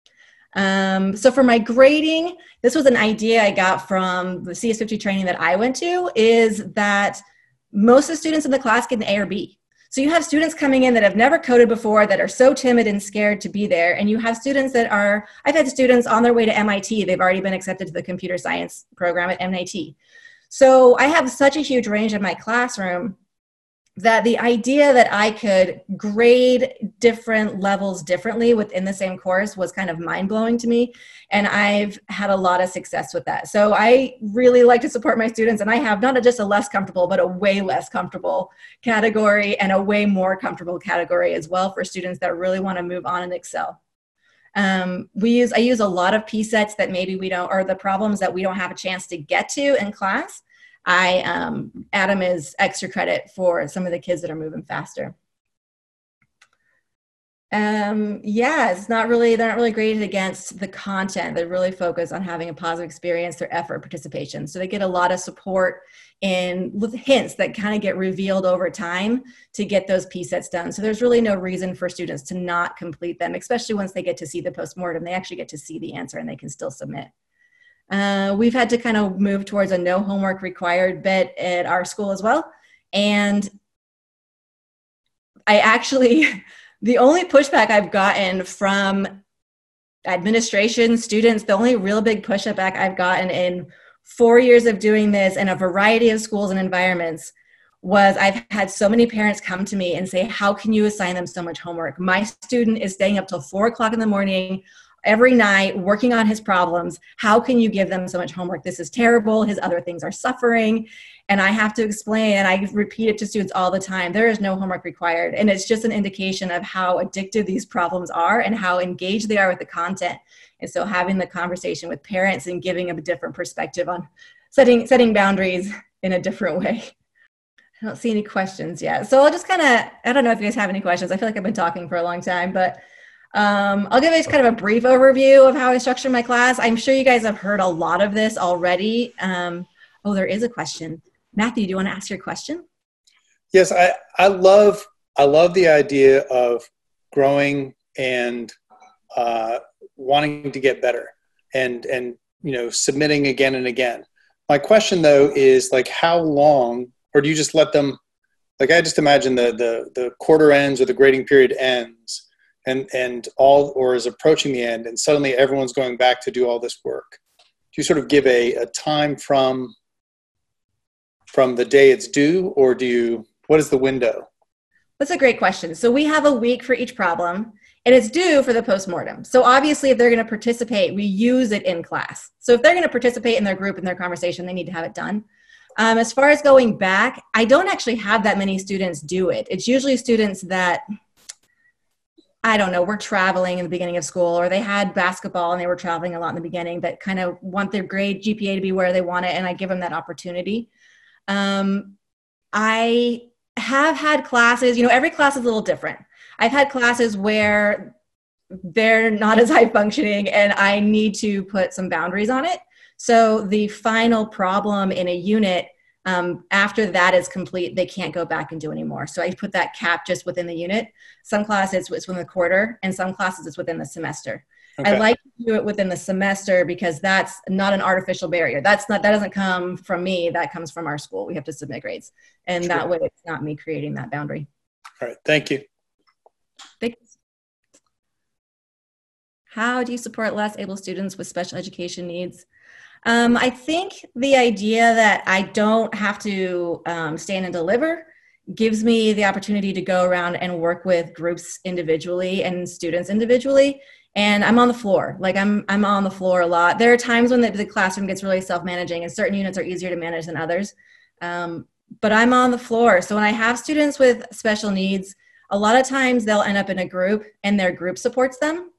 So for my grading, this was an idea I got from the CS50 training that I went to, is that most of the students in the class get an A or B. So you have students coming in that have never coded before, that are so timid and scared to be there. And you have students that are, I've had students on their way to MIT. They've already been accepted to the computer science program at MIT. So I have such a huge range in my classroom that the idea that I could grade different levels differently within the same course was kind of mind-blowing to me. And I've had a lot of success with that. So I really like to support my students, and I have not just a less comfortable, but a way less comfortable category, and a way more comfortable category as well for students that really want to move on and excel. I use a lot of P sets that maybe we don't, or the problems that we don't have a chance to get to in class. I add them as extra credit for some of the kids that are moving faster. Yeah, they're not really graded against the content. They really focus on having a positive experience, their effort, participation. So they get a lot of support with hints that kind of get revealed over time to get those P sets done. So there's really no reason for students to not complete them, especially once they get to see the postmortem. They actually get to see the answer, and they can still submit. We've had to kind of move towards a no homework required bit at our school as well. And the only pushback I've gotten from administration, students, the only real big pushback I've gotten in 4 years of doing this in a variety of schools and environments was I've had so many parents come to me and say, how can you assign them so much homework? My student is staying up till 4 o'clock in the morning every night working on his problems. How can you give them so much homework? This is terrible. His other things are suffering. And I have to explain, and I repeat it to students all the time, there is no homework required. And it's just an indication of how addictive these problems are and how engaged they are with the content. And so having the conversation with parents and giving them a different perspective on setting boundaries in a different way. I don't see any questions yet. So I'll just I don't know if you guys have any questions. I feel like I've been talking for a long time, but I'll give you kind of a brief overview of how I structure my class. I'm sure you guys have heard a lot of this already. Oh, there is a question. Matthew, do you want to ask your question? Yes, I love the idea of growing and wanting to get better and submitting again and again. My question though is how long, or do you just let them, I just imagine the quarter ends or the grading period ends, and all, or is approaching the end, and suddenly everyone's going back to do all this work? Do you sort of give a time from the day it's due, or what is the window? That's a great question. So we have a week for each problem, and it's due for the postmortem. So obviously, if they're going to participate, we use it in class. So if they're going to participate in their group, in their conversation, they need to have it done. As far as going back, I don't actually have that many students do it. It's usually students that, I don't know, were traveling in the beginning of school, or they had basketball and they were traveling a lot in the beginning, that kind of want their grade GPA to be where they want it, and I give them that opportunity. I have had classes, every class is a little different. I've had classes where they're not as high functioning and I need to put some boundaries on it. So the final problem in a unit, after that is complete, they can't go back and do anymore. So I put that cap just within the unit. Some classes it's within the quarter, and some classes it's within the semester. Okay. I like to do it within the semester because that's not an artificial barrier. That doesn't come from me. That comes from our school. We have to submit grades. And that way it's not me creating that boundary. All right. Thank you. Thanks. How do you support less able students with special education needs? I think the idea that I don't have to stand and deliver gives me the opportunity to go around and work with groups individually and students individually. And I'm on the floor. Like I'm on the floor a lot. There are times when the classroom gets really self-managing, and certain units are easier to manage than others. But I'm on the floor. So when I have students with special needs, a lot of times they'll end up in a group and their group supports them.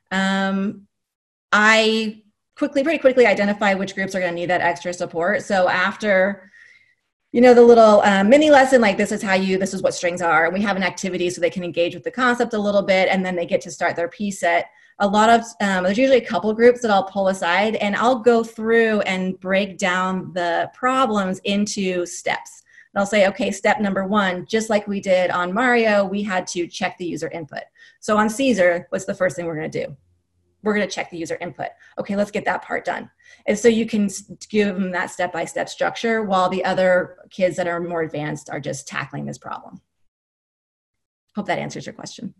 I pretty quickly identify which groups are going to need that extra support. So after, the little mini lesson, like this is what strings are, and we have an activity so they can engage with the concept a little bit, and then they get to start their P set. A lot of, there's usually a couple groups that I'll pull aside, and I'll go through and break down the problems into steps. And I'll say, okay, step number 1, just like we did on Mario, we had to check the user input. So on Caesar, what's the first thing we're going to do? We're going to check the user input. Okay, let's get that part done. And so you can give them that step-by-step structure while the other kids that are more advanced are just tackling this problem. Hope that answers your question.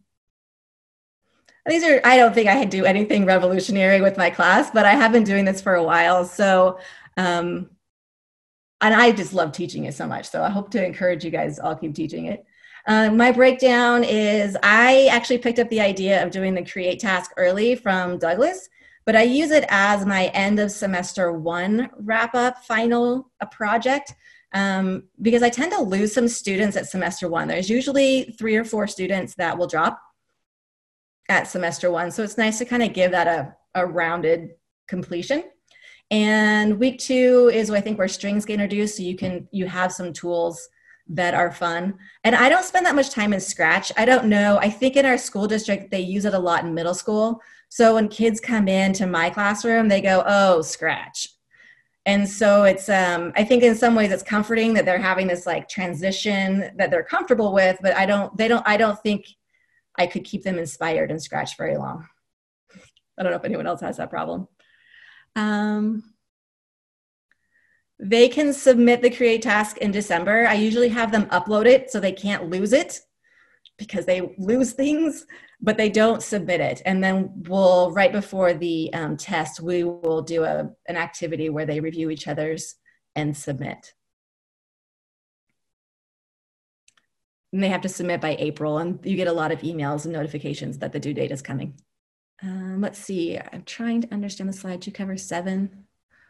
I don't think I do anything revolutionary with my class, but I have been doing this for a while. So, and I just love teaching it so much. So I hope to encourage you guys all keep teaching it. My breakdown is I actually picked up the idea of doing the create task early from Douglas, but I use it as my end of semester 1 wrap up final project because I tend to lose some students at semester 1. There's usually 3 or 4 students that will drop at semester 1. So it's nice to kind of give that a rounded completion. And week 2 is I think where strings get introduced. So you have some tools that are fun. And I don't spend that much time in Scratch. I don't know. I think in our school district, they use it a lot in middle school. So when kids come into my classroom, they go, oh, Scratch. And so it's, I think in some ways it's comforting that they're having this like transition that they're comfortable with, but I don't think I could keep them inspired in Scratch very long. I don't know if anyone else has that problem. They can submit the create task in December. I usually have them upload it so they can't lose it because they lose things, but they don't submit it. And then right before the test, we will do an activity where they review each other's and submit. And they have to submit by April, and you get a lot of emails and notifications that the due date is coming. Let's see, I'm trying to understand the slide. You cover 7.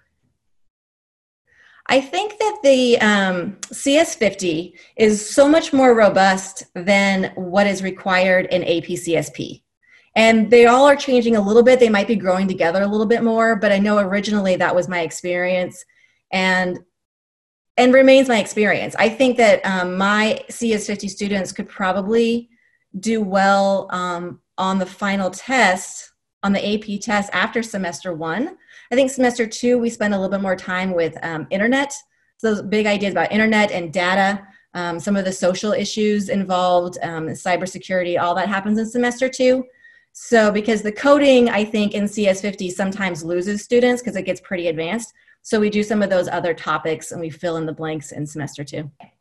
I think that the CS50 is so much more robust than what is required in AP-CSP. And they all are changing a little bit. They might be growing together a little bit more, but I know originally that was my experience and remains my experience. I think that my CS50 students could probably do well on the final test, on the AP test after semester 1. I think semester 2, we spend a little bit more time with internet. So those big ideas about internet and data, some of the social issues involved, cybersecurity, all that happens in semester 2. So because the coding, I think in CS50 sometimes loses students because it gets pretty advanced. So we do some of those other topics and we fill in the blanks in semester 2.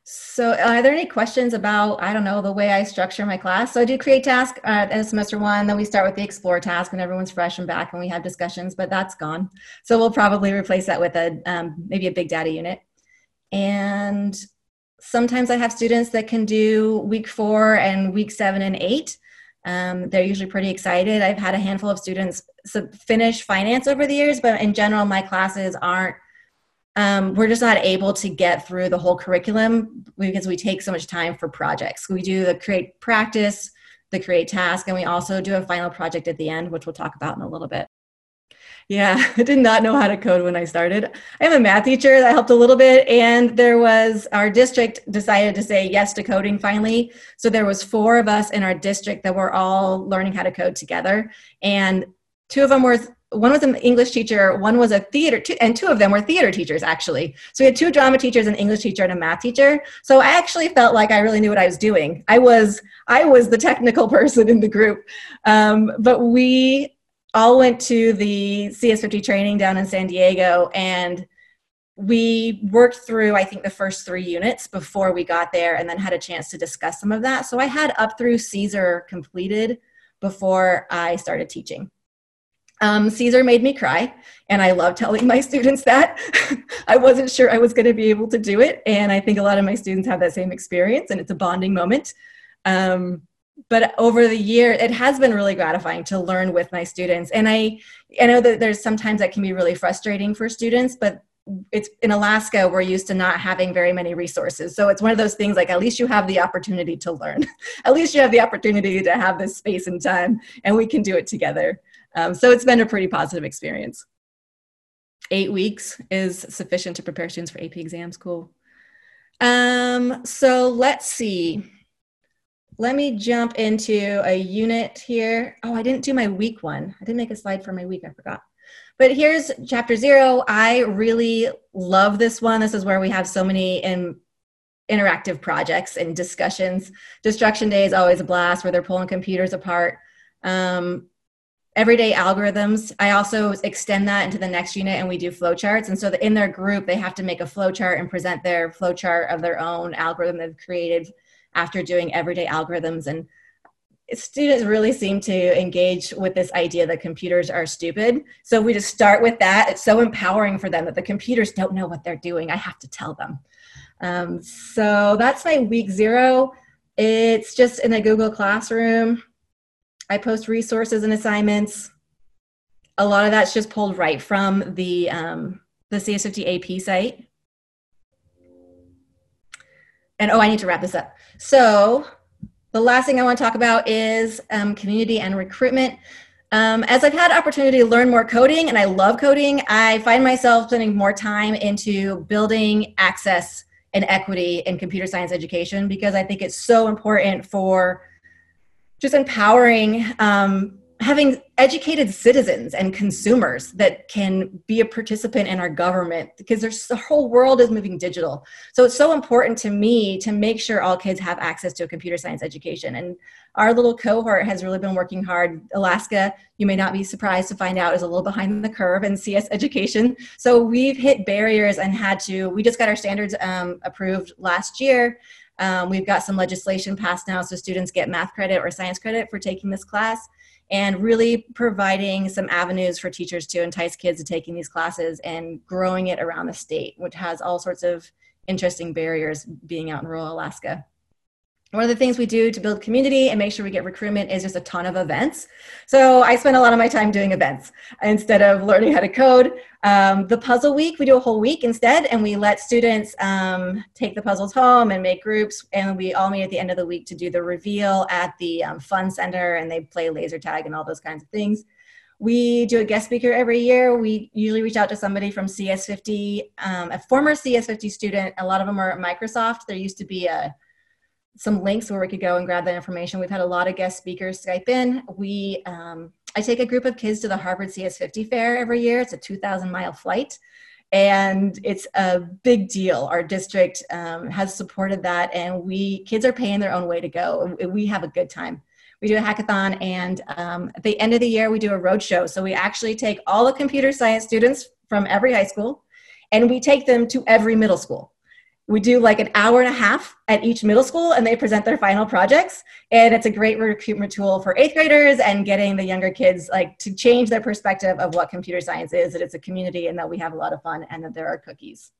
So are there any questions about, I don't know, the way I structure my class? So I do create task in semester 1, then we start with the explore task and everyone's fresh and back and we have discussions, but that's gone. So we'll probably replace that with maybe a big data unit. And sometimes I have students that can do week 4 and week 7 and 8. They're usually pretty excited. I've had a handful of students finish finance over the years, but in general, my classes aren't, we're just not able to get through the whole curriculum because we take so much time for projects. We do the create practice, the create task, and we also do a final project at the end, which we'll talk about in a little bit. Yeah, I did not know how to code when I started. I am a math teacher. That helped a little bit. And our district decided to say yes to coding finally. So there was 4 of us in our district that were all learning how to code together. And 2 of them one was an English teacher, one was a theater, and 2 of them were theater teachers, actually. So we had 2 drama teachers, an English teacher, and a math teacher. So I actually felt like I really knew what I was doing. I was the technical person in the group. But we all went to the CS50 training down in San Diego, and we worked through, I think, the first 3 units before we got there and then had a chance to discuss some of that. So I had up through Caesar completed before I started teaching. Caesar made me cry, and I love telling my students that. I wasn't sure I was going to be able to do it, and I think a lot of my students have that same experience, and it's a bonding moment. But over the year, it has been really gratifying to learn with my students. And I know that there's sometimes that can be really frustrating for students, but it's in Alaska, we're used to not having very many resources. So it's one of those things like, at least you have the opportunity to learn. At least you have the opportunity to have this space and time, and we can do it together. So it's been a pretty positive experience. 8 weeks is sufficient to prepare students for AP exams. Cool. So let's see. Let me jump into a unit here. Oh, I didn't do my week 1. I didn't make a slide for my week, I forgot. But here's chapter 0. I really love this one. This is where we have so many interactive projects and discussions. Destruction Day is always a blast where they're pulling computers apart. Everyday algorithms, I also extend that into the next unit and we do flowcharts. And so in their group, they have to make a flowchart and present their flowchart of their own algorithm they've created after doing everyday algorithms. And students really seem to engage with this idea that computers are stupid. So we just start with that. It's so empowering for them that the computers don't know what they're doing. I have to tell them. So that's my week 0. It's just in a Google Classroom. I post resources and assignments. A lot of that's just pulled right from the CS50 AP site. And I need to wrap this up. So the last thing I want to talk about is community and recruitment. As I've had opportunity to learn more coding, and I love coding, I find myself spending more time into building access and equity in computer science education because I think it's so important for just empowering, having educated citizens and consumers that can be a participant in our government because the whole world is moving digital. So it's so important to me to make sure all kids have access to a computer science education. And our little cohort has really been working hard. Alaska, you may not be surprised to find out, is a little behind the curve in CS education. So we've hit barriers and we just got our standards approved last year. We've got some legislation passed now so students get math credit or science credit for taking this class, and really providing some avenues for teachers to entice kids to taking these classes and growing it around the state, which has all sorts of interesting barriers being out in rural Alaska. One of the things we do to build community and make sure we get recruitment is just a ton of events. So I spend a lot of my time doing events instead of learning how to code. The puzzle week, we do a whole week instead, and we let students take the puzzles home and make groups, and we all meet at the end of the week to do the reveal at the fun center, and they play laser tag and all those kinds of things. We do a guest speaker every year. We usually reach out to somebody from CS50, a former CS50 student. A lot of them are at Microsoft. There used to be some links where we could go and grab that information. We've had a lot of guest speakers Skype in. I take a group of kids to the Harvard CS50 fair every year. It's a 2,000-mile flight, and it's a big deal. Our district has supported that, and kids are paying their own way to go. We have a good time. We do a hackathon, and at the end of the year, we do a road show. So we actually take all the computer science students from every high school, and we take them to every middle school. We do like an hour and a half at each middle school, and they present their final projects. And it's a great recruitment tool for 8th graders and getting the younger kids like to change their perspective of what computer science is, that it's a community and that we have a lot of fun and that there are cookies.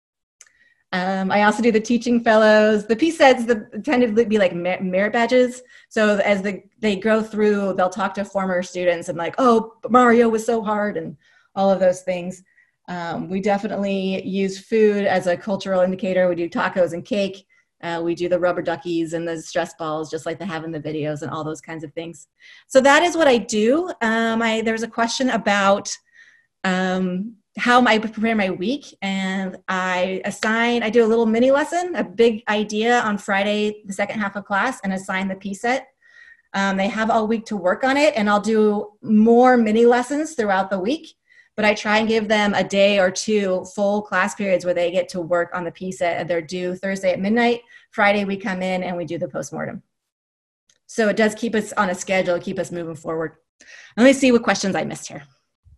I also do the teaching fellows. The PSETs tend to be like merit badges. So as they go through, they'll talk to former students and like, oh, Mario was so hard and all of those things. We definitely use food as a cultural indicator. We do tacos and cake. We do the rubber duckies and the stress balls, just like they have in the videos and all those kinds of things. So that is what I do. There was a question about how I prepare my week, and I do a little mini lesson, a big idea on Friday, the second half of class, and assign the PSET. They have all week to work on it, and I'll do more mini lessons throughout the week, but I try and give them a day or two full class periods where they get to work on the PSET, and they're due Thursday at midnight. Friday we come in and we do the postmortem. So it does keep us on a schedule, keep us moving forward. Let me see what questions I missed here.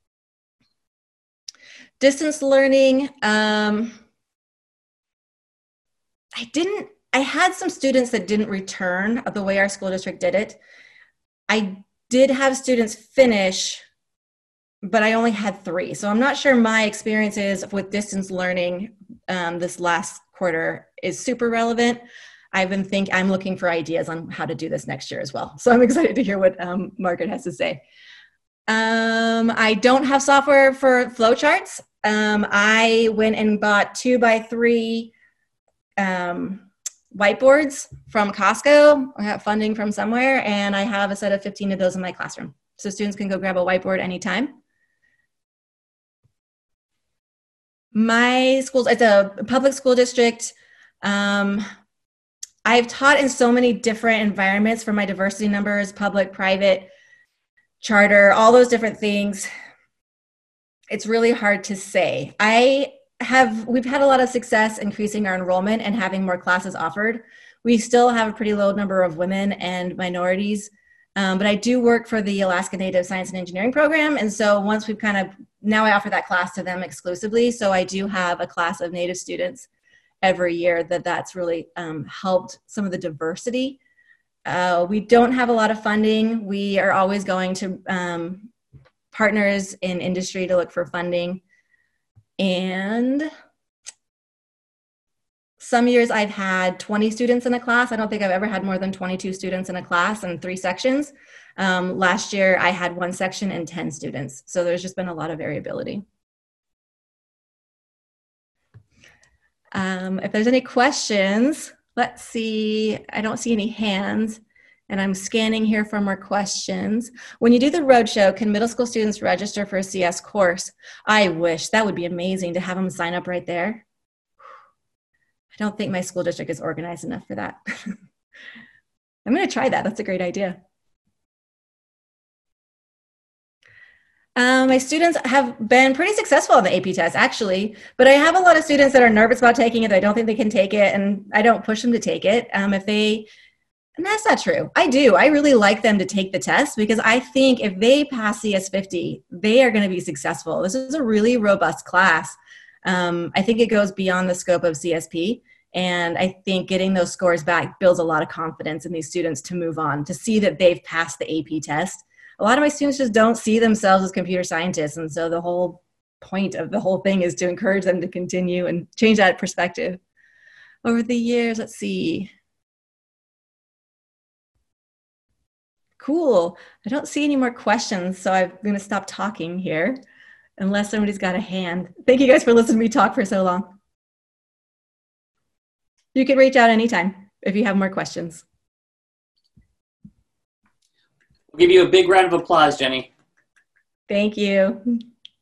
Distance learning, I had some students that didn't return the way our school district did it. I did have students finish, but I only had 3. So I'm not sure my experiences with distance learning this last quarter is super relevant. I'm looking for ideas on how to do this next year as well. So I'm excited to hear what Margaret has to say. I don't have software for flowcharts. I went and bought 2x3 whiteboards from Costco. I got funding from somewhere, and I have a set of 15 of those in my classroom. So students can go grab a whiteboard anytime. My school, it's a public school district. I've taught in so many different environments for my diversity numbers, public, private, charter, all those different things. It's really hard to say. We've had a lot of success increasing our enrollment and having more classes offered. We still have a pretty low number of women and minorities, but I do work for the Alaska Native Science and Engineering program. And so once we've now I offer that class to them exclusively. So I do have a class of Native students every year that's really helped some of the diversity. We don't have a lot of funding. We are always going to partners in industry to look for funding. And some years I've had 20 students in a class. I don't think I've ever had more than 22 students in a class and 3 sections. Last year I had 1 section and 10 students. So there's just been a lot of variability. If there's any questions, let's see. I don't see any hands. And I'm scanning here for more questions. When you do the roadshow, can middle school students register for a CS course? I wish. That would be amazing to have them sign up right there. I don't think my school district is organized enough for that. I'm going to try that. That's a great idea. My students have been pretty successful on the AP test, actually, but I have a lot of students that are nervous about taking it. I don't think they can take it, and I don't push them to take it. And that's not true. I do. I really like them to take the test because I think if they pass CS50, they are going to be successful. This is a really robust class. I think it goes beyond the scope of CSP. And I think getting those scores back builds a lot of confidence in these students to move on, to see that they've passed the AP test. A lot of my students just don't see themselves as computer scientists. And so the whole point of the whole thing is to encourage them to continue and change that perspective. Over the years, let's see. Cool. I don't see any more questions, so I'm going to stop talking here unless somebody's got a hand. Thank you guys for listening to me talk for so long. You can reach out anytime if you have more questions. We'll give you a big round of applause, Jenny. Thank you.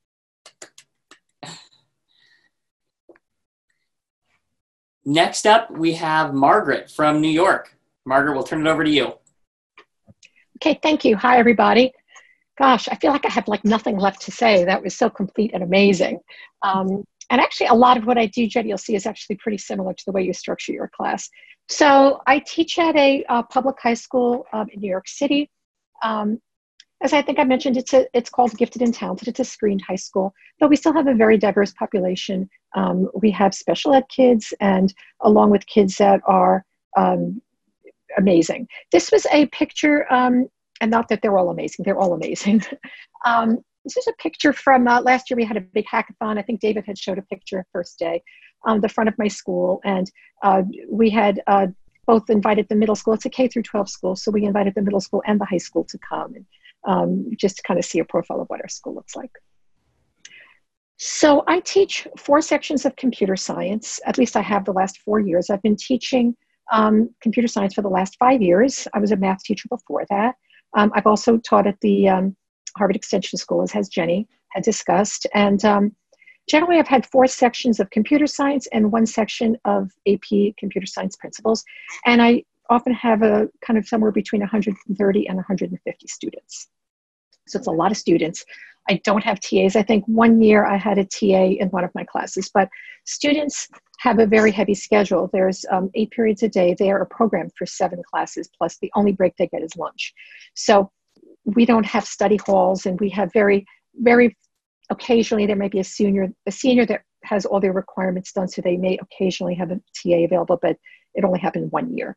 Next up, we have Margaret from New York. Margaret, we'll turn it over to you. Okay, thank you. Hi, everybody. Gosh, I feel like I have nothing left to say. That was so complete and amazing. And actually, a lot of what I do, Jenny, you'll see is actually pretty similar to the way you structure your class. So I teach at a public high school in New York City. And as I think I mentioned, it's called Gifted and Talented. It's a screened high school, but we still have a very diverse population. We have special ed kids, and along with kids that are amazing. This was a picture, and not that they're all amazing, they're all amazing. This is a picture from last year. We had a big hackathon. I think David had showed a picture first day, the front of my school, and we had both invited the middle school. It's a K through 12 school, so we invited the middle school and the high school to come, and just to kind of see a profile of what our school looks like. So I teach 4 sections of computer science. At least I have the last 4 years. I've been teaching computer science for the last 5 years. I was a math teacher before that. I've also taught at the Harvard Extension School, as Jenny had discussed. And generally, I've had 4 sections of computer science and 1 section of AP Computer Science Principles. And I often have a kind of somewhere between 130 and 150 students. So it's a lot of students. I don't have TAs. I think 1 year I had a TA in one of my classes, but students have a very heavy schedule. There's 8 periods a day. They are programmed for 7 classes, plus the only break they get is lunch. So we don't have study halls, and we have very, very occasionally there may be a senior that has all their requirements done, so they may occasionally have a TA available, but it only happened 1 year.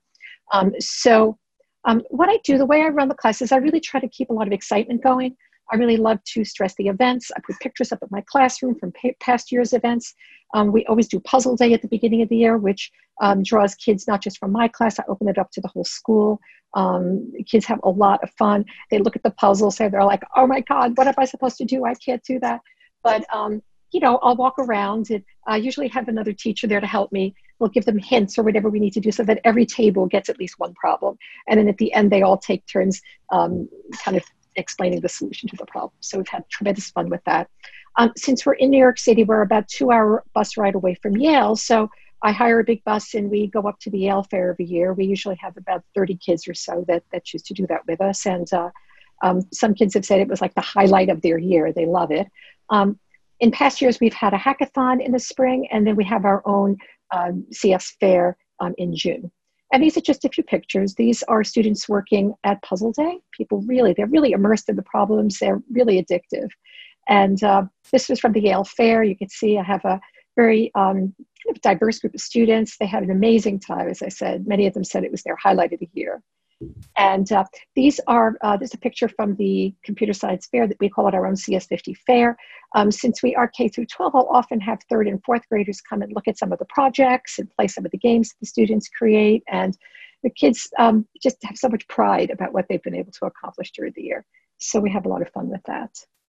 What I do, the way I run the classes, I really try to keep a lot of excitement going. I really love to stress the events. I put pictures up at my classroom from past year's events. We always do puzzle day at the beginning of the year, which draws kids not just from my class. I open it up to the whole school. Kids have a lot of fun. They look at the puzzles and they're like, oh my God, what am I supposed to do? I can't do that. But, I'll walk around, and I usually have another teacher there to help me. We'll give them hints or whatever we need to do so that every table gets at least one problem. And then at the end, they all take turns kind of explaining the solution to the problem. So we've had tremendous fun with that. Since we're in New York City, we're about 2-hour bus ride away from Yale. So I hire a big bus and we go up to the Yale Fair every year. We usually have about 30 kids or so that choose to do that with us. And some kids have said it was like the highlight of their year. They love it. In past years, we've had a hackathon in the spring, and then we have our own CS Fair in June. And these are just a few pictures. These are students working at Puzzle Day. They're really immersed in the problems. They're really addictive. And this was from the Yale Fair. You can see I have a very kind of diverse group of students. They had an amazing time, as I said. Many of them said it was their highlight of the year. And there's a picture from the Computer Science Fair that we call it our own CS50 Fair. Since we are K through 12, I'll often have 3rd and 4th graders come and look at some of the projects and play some of the games that the students create. And the kids just have so much pride about what they've been able to accomplish during the year. So we have a lot of fun with that.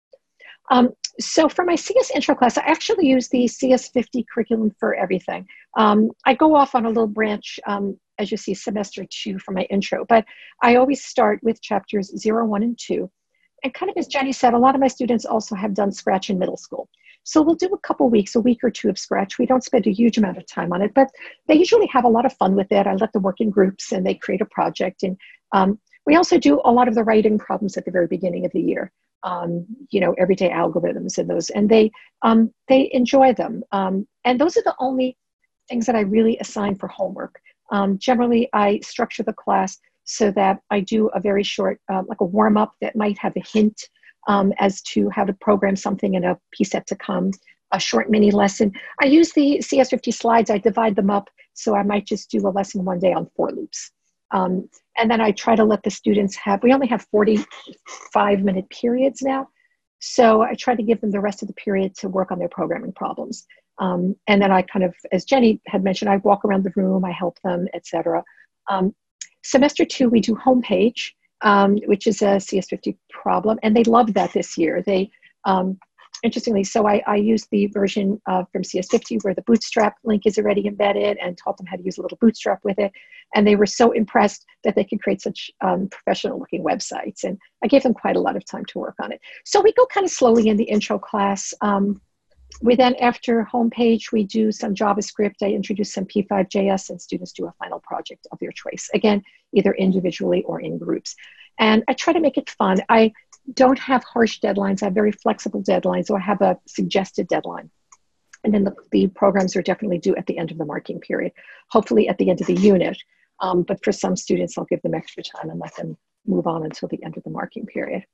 So for my CS intro class, I actually use the CS50 curriculum for everything. I go off on a little branch, as you see, semester 2 for my intro, but I always start with chapters 0, 1, and 2. And kind of as Jenny said, a lot of my students also have done Scratch in middle school. So we'll do a week or two of Scratch. We don't spend a huge amount of time on it, but they usually have a lot of fun with it. I let them work in groups and they create a project. And we also do a lot of the writing problems at the very beginning of the year. Everyday algorithms and those, and they enjoy them. And those are the only things that I really assign for homework. Generally, I structure the class so that I do a very short, like a warm-up that might have a hint as to how to program something in a piece set to come, a short mini lesson. I use the CS50 slides. I divide them up, so I might just do a lesson one day on for loops. And then I try to let the students we only have 45-minute periods now. So I try to give them the rest of the period to work on their programming problems. And then I kind of, as Jenny had mentioned, I walk around the room, I help them, etc. Semester 2, we do homepage, which is a CS50 problem. And they loved that this year. Interestingly, so I used the version from CS50 where the Bootstrap link is already embedded and taught them how to use a little Bootstrap with it. And they were so impressed that they could create such professional looking websites. And I gave them quite a lot of time to work on it. So we go kind of slowly in the intro class. We then, after homepage, we do some JavaScript. I introduce some P5.js, and students do a final project of their choice. Again, either individually or in groups. And I try to make it fun. I don't have harsh deadlines. I have very flexible deadlines, so I have a suggested deadline. And then the programs are definitely due at the end of the marking period, hopefully at the end of the unit. But for some students, I'll give them extra time and let them move on until the end of the marking period.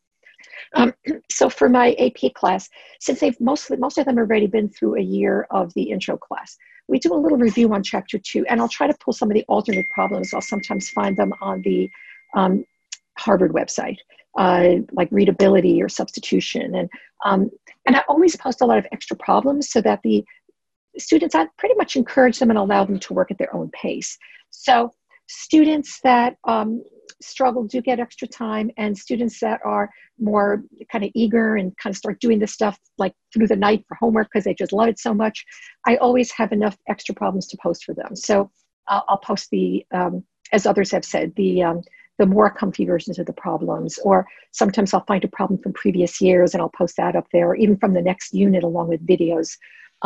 So for my AP class, since most of them have already been through a year of the intro class, we do a little review on chapter 2, and I'll try to pull some of the alternate problems. I'll sometimes find them on the Harvard website, like readability or substitution. And I always post a lot of extra problems so that the students, I pretty much encourage them and allow them to work at their own pace. So students that struggle do get extra time, and students that are more kind of eager and kind of start doing this stuff like through the night for homework because they just love it so much, I always have enough extra problems to post for them. So I'll post the, as others have said, the more comfy versions of the problems, or sometimes I'll find a problem from previous years and I'll post that up there, or even from the next unit along with videos.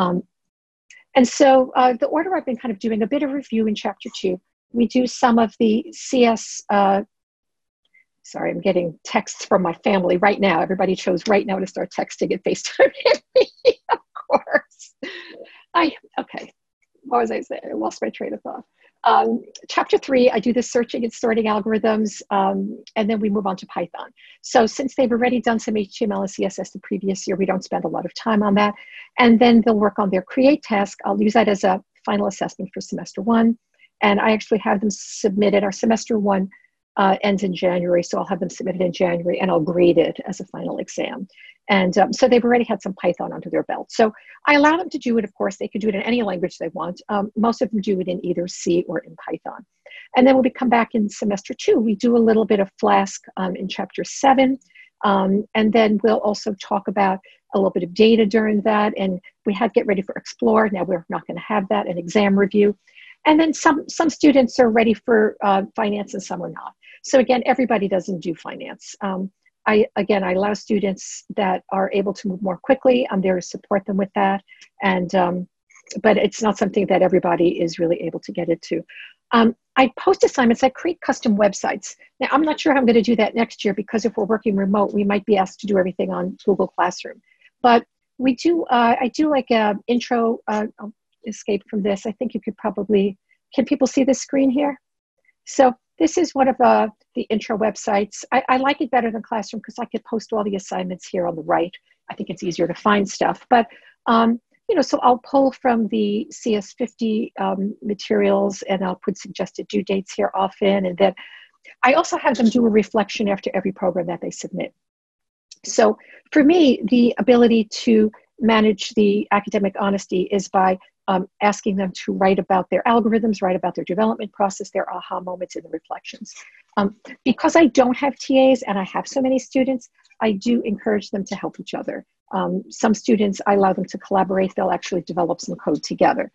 And so the order I've been kind of doing a bit of review in chapter 2. We do some of the CS, sorry, I'm getting texts from my family right now. Everybody chose right now to start texting and FaceTiming me, of course. Okay, what was I saying? I lost my train of thought. Chapter 3, I do the searching and sorting algorithms, and then we move on to Python. So since they've already done some HTML and CSS the previous year, we don't spend a lot of time on that. And then they'll work on their create task. I'll use that as a final assessment for semester 1. And I actually have them submitted. Our semester 1 ends in January, so I'll have them submitted in January, and I'll grade it as a final exam. And so they've already had some Python under their belt. So I allow them to do it. Of course, they can do it in any language they want. Most of them do it in either C or in Python. And then when we come back in semester 2, we do a little bit of Flask in chapter 7. And then we'll also talk about a little bit of data during that. And we had Get Ready for Explore. Now we're not going to have that, an exam review. And then some students are ready for finance and some are not. So again, everybody doesn't do finance. I allow students that are able to move more quickly. I'm there to support them with that. And, but it's not something that everybody is really able to get into. I post assignments, I create custom websites. Now, I'm not sure how I'm gonna do that next year, because if we're working remote, we might be asked to do everything on Google Classroom. But we do, I do like an intro, I'll escape from this. I think you could probably, can people see this screen here? So this is one of the intro websites. I like it better than Classroom because I could post all the assignments here on the right. I think it's easier to find stuff. But, you know, so I'll pull from the CS50 materials, and I'll put suggested due dates here often. And then I also have them do a reflection after every program that they submit. So for me, the ability to manage the academic honesty is by asking them to write about their algorithms, write about their development process, their aha moments, and the reflections. Because I don't have TAs and I have so many students, I do encourage them to help each other. Some students, I allow them to collaborate. They'll actually develop some code together.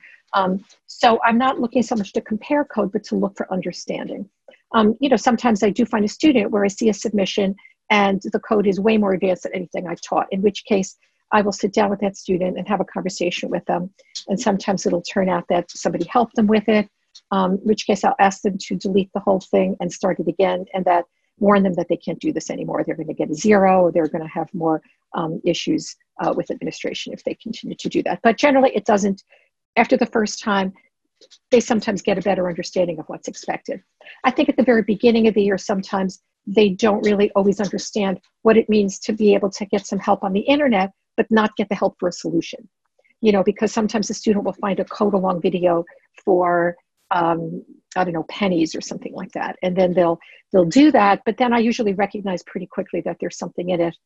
So I'm not looking so much to compare code, but to look for understanding. You know, sometimes I do find a student where I see a submission and the code is way more advanced than anything I've taught, in which case I will sit down with that student and have a conversation with them. And sometimes it'll turn out that somebody helped them with it, in which case I'll ask them to delete the whole thing and start it again, and that warn them that they can't do this anymore. They're going to get a 0, or they're going to have more issues with administration if they continue to do that. But generally it doesn't, after the first time, they sometimes get a better understanding of what's expected. I think at the very beginning of the year, sometimes they don't really always understand what it means to be able to get some help on the internet, but not get the help for a solution. You know, because sometimes the student will find a code along video for, I don't know, pennies or something like that. And then they'll do that, but then I usually recognize pretty quickly that there's something in it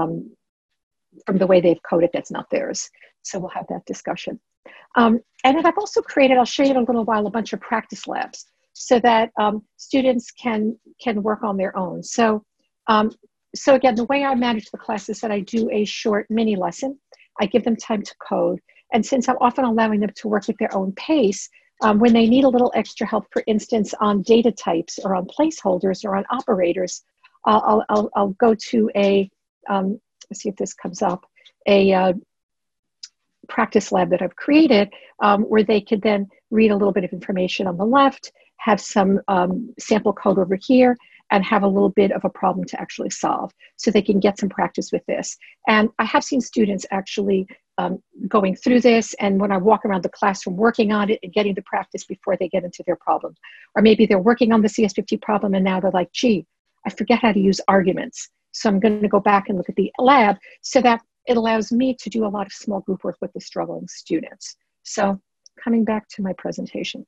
from the way they've coded that's not theirs. So we'll have that discussion. And then I've also created, I'll show you in a little while, a bunch of practice labs so that students can work on their own. So, so again, the way I manage the class is that I do a short mini lesson. I give them time to code. And since I'm often allowing them to work at their own pace, when they need a little extra help, for instance, on data types or on placeholders or on operators, I'll go to a, let's see if this comes up, a practice lab that I've created where they could then read a little bit of information on the left, have some sample code over here, and have a little bit of a problem to actually solve so they can get some practice with this. And I have seen students actually going through this, and when I walk around the classroom working on it and getting the practice before they get into their problem. Or maybe they're working on the CS50 problem and now they're like, gee, I forget how to use arguments. So I'm going to go back and look at the lab so that it allows me to do a lot of small group work with the struggling students. So coming back to my presentation.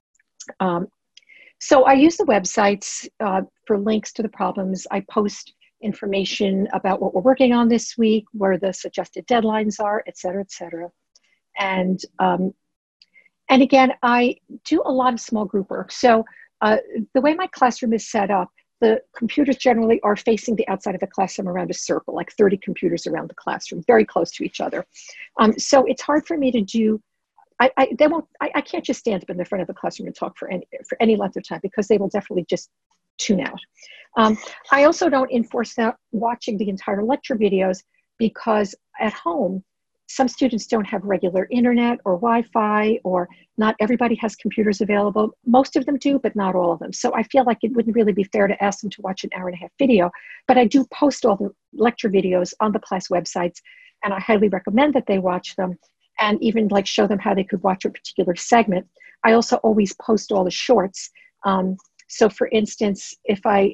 So I use the websites for links to the problems. I post information about what we're working on this week, where the suggested deadlines are, et cetera, et cetera. And again, I do a lot of small group work. So the way my classroom is set up, the computers generally are facing the outside of the classroom around a circle, like 30 computers around the classroom, very close to each other. So it's hard for me to do, I can't just stand up in the front of the classroom and talk for any length of time, because they will definitely just tune out. I also don't enforce that watching the entire lecture videos, because at home, some students don't have regular internet or Wi-Fi, or not everybody has computers available. Most of them do, but not all of them. So I feel like it wouldn't really be fair to ask them to watch an hour-and-a-half video, but I do post all the lecture videos on the class websites, and I highly recommend that they watch them, and even like show them how they could watch a particular segment. I also always post all the shorts. So for instance, if I'm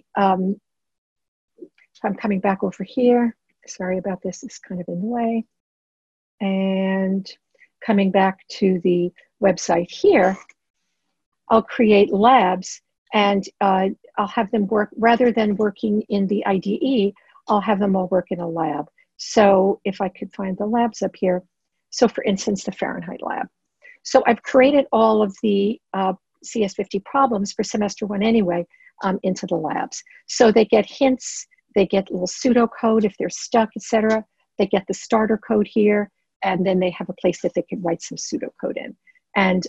coming back over here, sorry about this, it's kind of in the way. And coming back to the website here, I'll create labs, and I'll have them work, rather than working in the IDE, I'll have them all work in a lab. So if I could find the labs up here. So for instance, the Fahrenheit lab. So I've created all of the CS50 problems for semester 1 anyway into the labs. So they get hints, they get little pseudocode if they're stuck, etc. They get the starter code here, and then they have a place that they can write some pseudocode in. And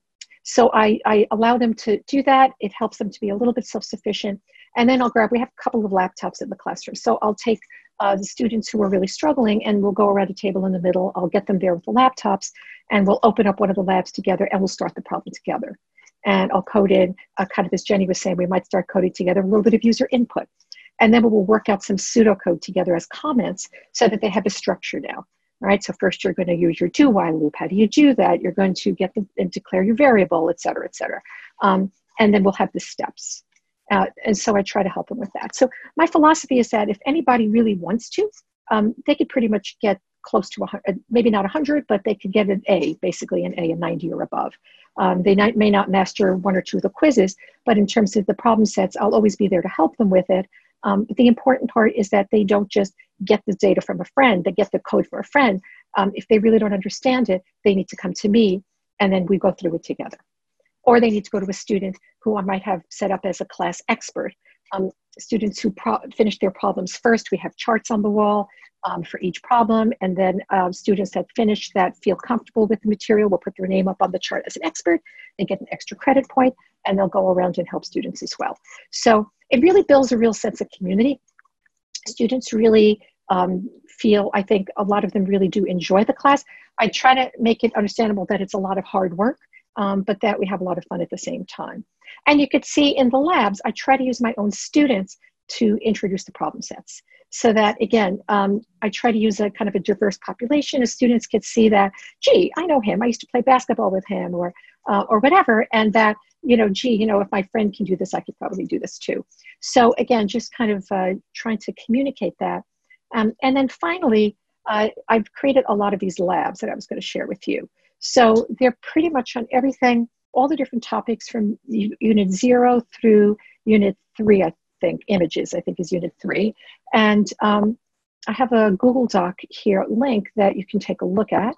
so I allow them to do that. It helps them to be a little bit self-sufficient. And then we have a couple of laptops in the classroom. So I'll take the students who are really struggling, and we'll go around a table in the middle. I'll get them there with the laptops, and we'll open up one of the labs together, and we'll start the problem together. And I'll code in, kind of as Jenny was saying, we might start coding together, a little bit of user input. And then we'll work out some pseudocode together as comments so that they have a structure now. All right, so first you're going to use your do while loop. How do you do that? You're going to get them and declare your variable, et cetera, et cetera. And then we'll have the steps. And so I try to help them with that. So my philosophy is that if anybody really wants to, they could pretty much get close to 100, maybe not 100, but they could get an A, basically an A, a 90 or above. They may not master one or two of the quizzes, but in terms of the problem sets, I'll always be there to help them with it. But the important part is that they don't just get the data from a friend, they get the code from a friend. If they really don't understand it, they need to come to me, and then we go through it together. Or they need to go to a student who I might have set up as a class expert. Students who finish their problems first, we have charts on the wall for each problem, and then students that finish that feel comfortable with the material will put their name up on the chart as an expert. They get an extra credit point, and they'll go around and help students as well. So it really builds a real sense of community. Students really feel, I think a lot of them really do enjoy the class. I try to make it understandable that it's a lot of hard work, but that we have a lot of fun at the same time. And you could see in the labs, I try to use my own students to introduce the problem sets. So that, again, I try to use a kind of a diverse population as students could see that, gee, I know him, I used to play basketball with him, or whatever, and that, gee, if my friend can do this, I could probably do this too. So again, just kind of trying to communicate that. And then finally, I've created a lot of these labs that I was going to share with you. So they're pretty much on everything, all the different topics from unit 0 through unit 3, I think, images, I think is unit 3. And I have a Google Doc here link that you can take a look at.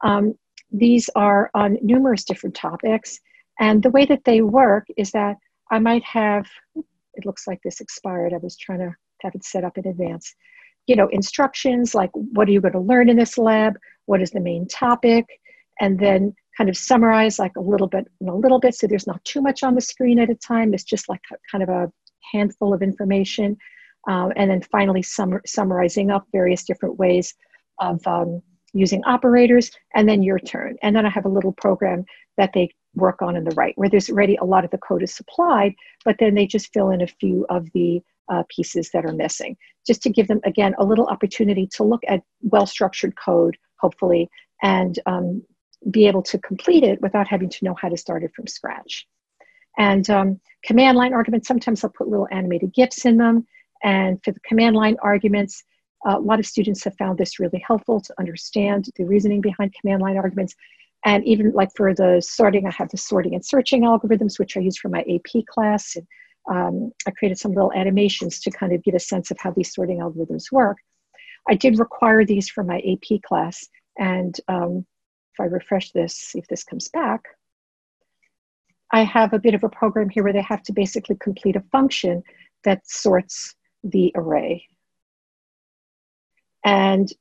These are on numerous different topics. And the way that they work is that I might have, it looks like this expired. I was trying to have it set up in advance. Instructions like, what are you going to learn in this lab? What is the main topic? And then kind of summarize like a little bit and a little bit. So there's not too much on the screen at a time. It's just like kind of a handful of information. And then finally summarizing up various different ways of using operators, and then your turn. And then I have a little program that they work on the right, where there's already a lot of the code is supplied, but then they just fill in a few of the pieces that are missing, just to give them, again, a little opportunity to look at well-structured code, hopefully, and be able to complete it without having to know how to start it from scratch. And command line arguments, sometimes I'll put little animated GIFs in them, And for the command line arguments, a lot of students have found this really helpful to understand the reasoning behind command line arguments. And even like for the sorting, I have the sorting and searching algorithms, which I use for my AP class. And I created some little animations to kind of get a sense of how these sorting algorithms work. I did require these for my AP class. And if I refresh this, see if this comes back, I have a bit of a program here where they have to basically complete a function that sorts the array. And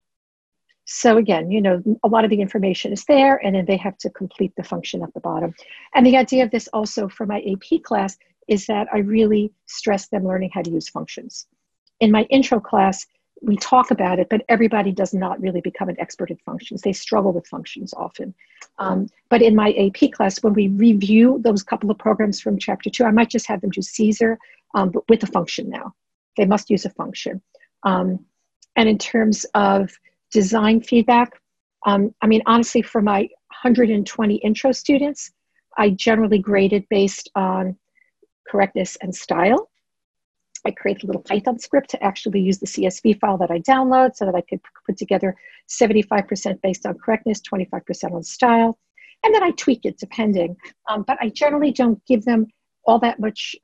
so again, you know, a lot of the information is there, and then they have to complete the function at the bottom. And the idea of this also for my AP class is that I really stress them learning how to use functions. In my intro class, we talk about it, but everybody does not really become an expert in functions. They struggle with functions often. But in my AP class, when we review those couple of programs from chapter 2, I might just have them do Caesar, but with a function now. They must use a function. And in terms of design feedback, I mean, honestly, for my 120 intro students, I generally graded based on correctness and style. I created a little Python script to actually use the CSV file that I download so that I could put together 75% based on correctness, 25% on style. And then I tweak it depending. But I generally don't give them all that much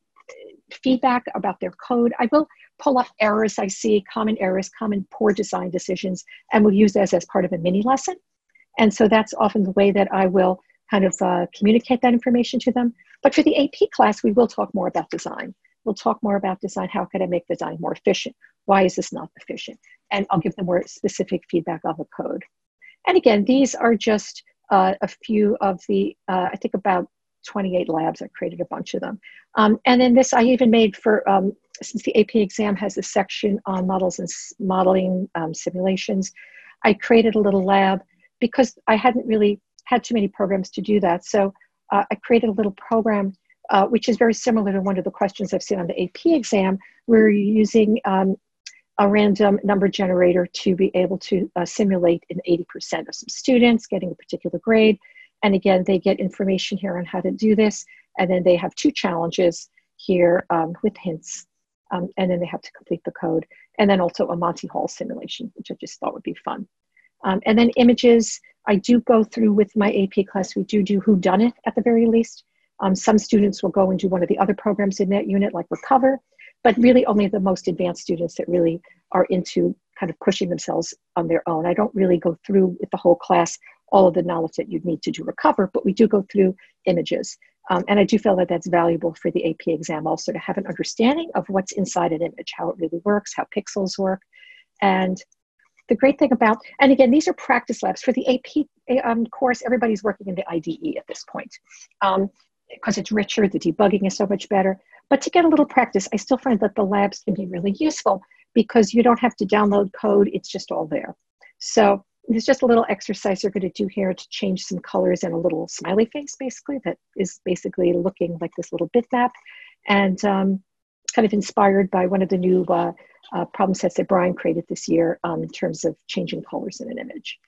feedback about their code. I will pull up errors I see, common errors, common poor design decisions, and we'll use those as part of a mini lesson. And so that's often the way that I will kind of communicate that information to them. But for the AP class, we will talk more about design. We'll talk more about design. How can I make design more efficient? Why is this not efficient? And I'll give them more specific feedback on the code. And again, these are just a few of the, I think about 28 labs. I created a bunch of them. And then this I even made for, since the AP exam has a section on models and modeling simulations, I created a little lab because I hadn't really had too many programs to do that. So I created a little program which is very similar to one of the questions I've seen on the AP exam, where you're using a random number generator to be able to simulate in 80% of some students getting a particular grade. And again, they get information here on how to do this. And then they have 2 challenges here with hints. And then they have to complete the code. And then also a Monty Hall simulation, which I just thought would be fun. And then images, I do go through with my AP class. We do whodunit at the very least. Some students will go and do one of the other programs in that unit, like Recover, but really only the most advanced students that really are into kind of pushing themselves on their own. I don't really go through with the whole class all of the knowledge that you'd need to do Recover, but we do go through images. And I do feel that that's valuable for the AP exam also, to have an understanding of what's inside an image, how it really works, how pixels work. And the great thing about, and again, these are practice labs. For the AP course, everybody's working in the IDE at this point. Because it's richer, the debugging is so much better. But to get a little practice, I still find that the labs can be really useful because you don't have to download code, it's just all there. So there's just a little exercise you're going to do here to change some colors and a little smiley face, basically, that is basically looking like this little bitmap. And kind of inspired by one of the new problem sets that Brian created this year in terms of changing colors in an image.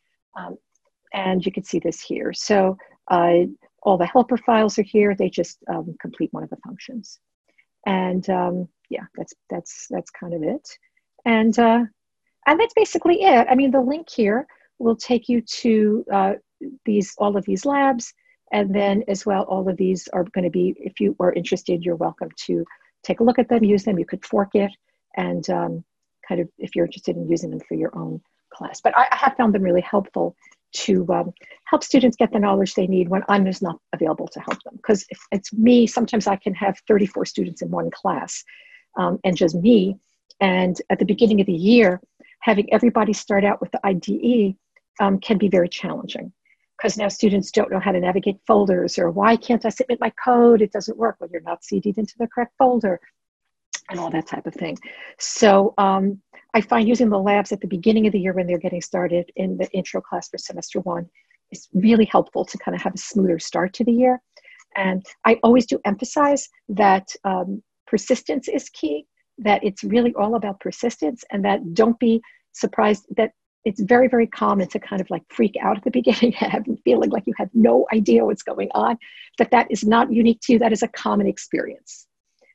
And you can see this here. So all the helper files are here. They just complete one of the functions. And yeah, that's kind of it. And that's basically it. I mean, the link here will take you to all of these labs. And then as well, all of these are going to be, if you are interested, you're welcome to take a look at them, use them. You could fork it and kind of, if you're interested in using them for your own class. But I have found them really helpful to help students get the knowledge they need when I'm just not available to help them. Because if it's me, sometimes I can have 34 students in one class and just me. And at the beginning of the year, having everybody start out with the IDE can be very challenging. Because now students don't know how to navigate folders, or why can't I submit my code? It doesn't work when you're not CD'd into the correct folder, and all that type of thing. So I find using the labs at the beginning of the year when they're getting started in the intro class for semester 1 is really helpful to kind of have a smoother start to the year. And I always do emphasize that persistence is key, that it's really all about persistence, and that don't be surprised that it's very, very common to kind of like freak out at the beginning and feeling like you have no idea what's going on, that is not unique to you. That is a common experience.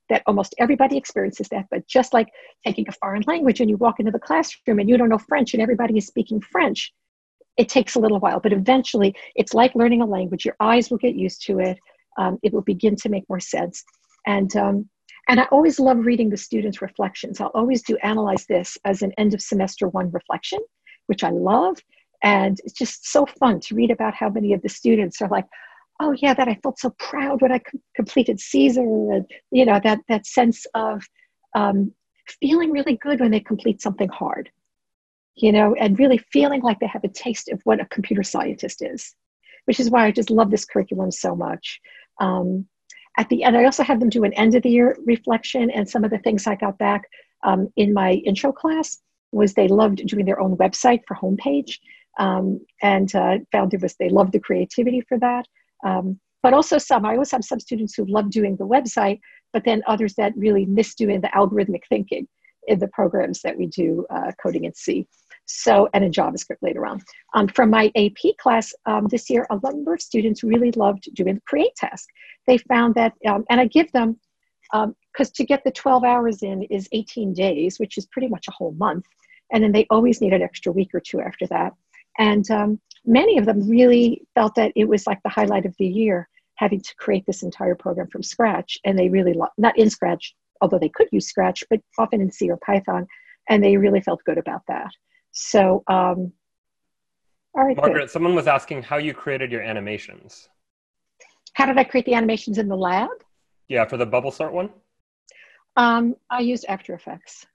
that almost everybody experiences that, but just like taking a foreign language and you walk into the classroom and you don't know French and everybody is speaking French, it takes a little while, but eventually it's like learning a language. Your eyes will get used to it. It will begin to make more sense. And I always love reading the students' reflections. I'll always do analyze this as an end of semester 1 reflection, which I love. And it's just so fun to read about how many of the students are like, oh yeah, that I felt so proud when I completed Caesar, and you know, that sense of feeling really good when they complete something hard, you know, and really feeling like they have a taste of what a computer scientist is, which is why I just love this curriculum so much. At the end, I also have them do an end of the year reflection, and some of the things I got back in my intro class was they loved doing their own website for homepage, and found they loved the creativity for that. But also I always have some students who love doing the website, but then others that really miss doing the algorithmic thinking in the programs that we do coding in C. So, and in JavaScript later on. From my AP class this year, a number of students really loved doing the create task. They found that, and I give them, because to get the 12 hours in is 18 days, which is pretty much a whole month. And then they always need an extra week or two after that. And many of them really felt that it was like the highlight of the year, having to create this entire program from scratch. And they really, not in Scratch, although they could use Scratch, but often in C or Python. And they really felt good about that. So, all right. Margaret, good. Someone was asking how you created your animations. How did I create the animations in the lab? Yeah, for the bubble start one? I used After Effects.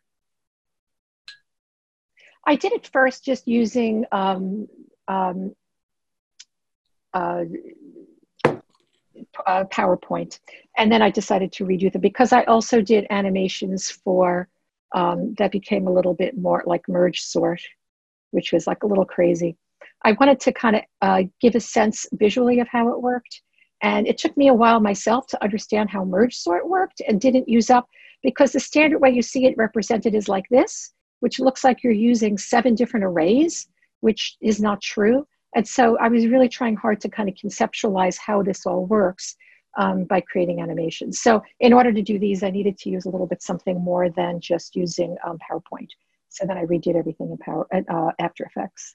I did it first just using PowerPoint. And then I decided to redo them because I also did animations for that became a little bit more like merge sort, which was like a little crazy. I wanted to kind of give a sense visually of how it worked. And it took me a while myself to understand how merge sort worked and didn't use up, because the standard way you see it represented is like this, which looks like you're using 7 different arrays, which is not true. And so I was really trying hard to kind of conceptualize how this all works by creating animations. So in order to do these, I needed to use a little bit something more than just using PowerPoint. So then I redid everything in After Effects.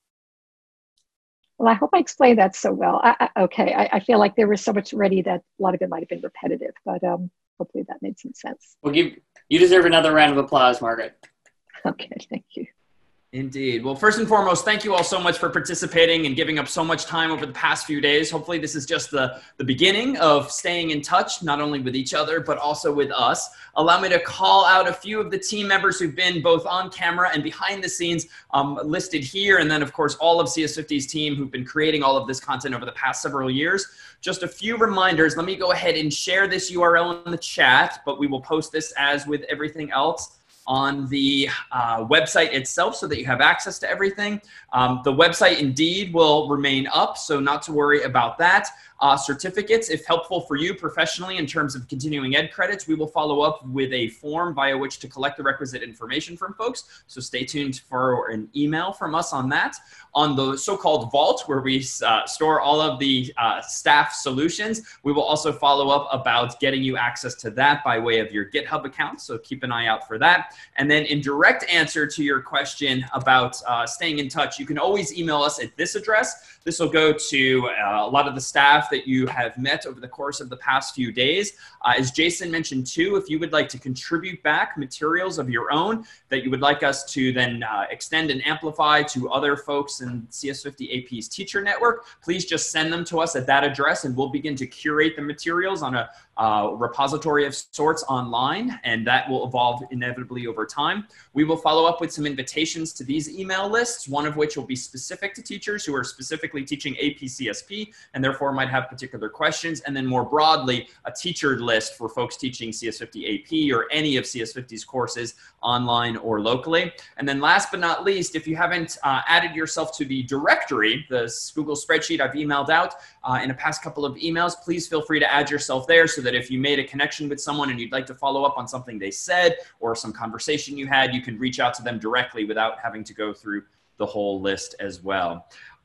Well, I hope I explained that so well. Okay, I feel like there was so much already that a lot of it might have been repetitive, but hopefully that made some sense. Well, you deserve another round of applause, Margaret. Okay, thank you. Indeed. Well, first and foremost, thank you all so much for participating and giving up so much time over the past few days. Hopefully this is just the beginning of staying in touch, not only with each other, but also with us. Allow me to call out a few of the team members who've been both on camera and behind the scenes listed here. And then, of course, all of CS50's team who've been creating all of this content over the past several years. Just a few reminders. Let me go ahead and share this URL in the chat, but we will post this as with everything else on the website itself so that you have access to everything. The website indeed will remain up, so not to worry about that. Certificates, if helpful for you professionally in terms of continuing ed credits, we will follow up with a form via which to collect the requisite information from folks. So stay tuned for an email from us on that. On the so-called vault, where we store all of the staff solutions, we will also follow up about getting you access to that by way of your GitHub account. So keep an eye out for that. And then in direct answer to your question about staying in touch, you can always email us at this address. This will go to a lot of the staff that you have met over the course of the past few days. As Jason mentioned too, if you would like to contribute back materials of your own that you would like us to then extend and amplify to other folks in CS50 AP's teacher network, please just send them to us at that address and we'll begin to curate the materials on a repository of sorts online, and that will evolve inevitably over time. We will follow up with some invitations to these email lists, one of which will be specific to teachers who are specifically teaching AP CSP and therefore might have particular questions, and then more broadly, a teacher list for folks teaching CS50 AP or any of CS50's courses online or locally. And then last but not least, if you haven't added yourself to the directory, the Google spreadsheet I've emailed out in a past couple of emails, please feel free to add yourself there so that if you made a connection with someone and you'd like to follow up on something they said or some conversation you had, you can reach out to them directly without having to go through the whole list as well.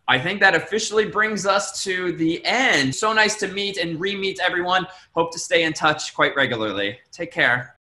I think that officially brings us to the end. So nice to meet and re-meet everyone. Hope to stay in touch quite regularly. Take care.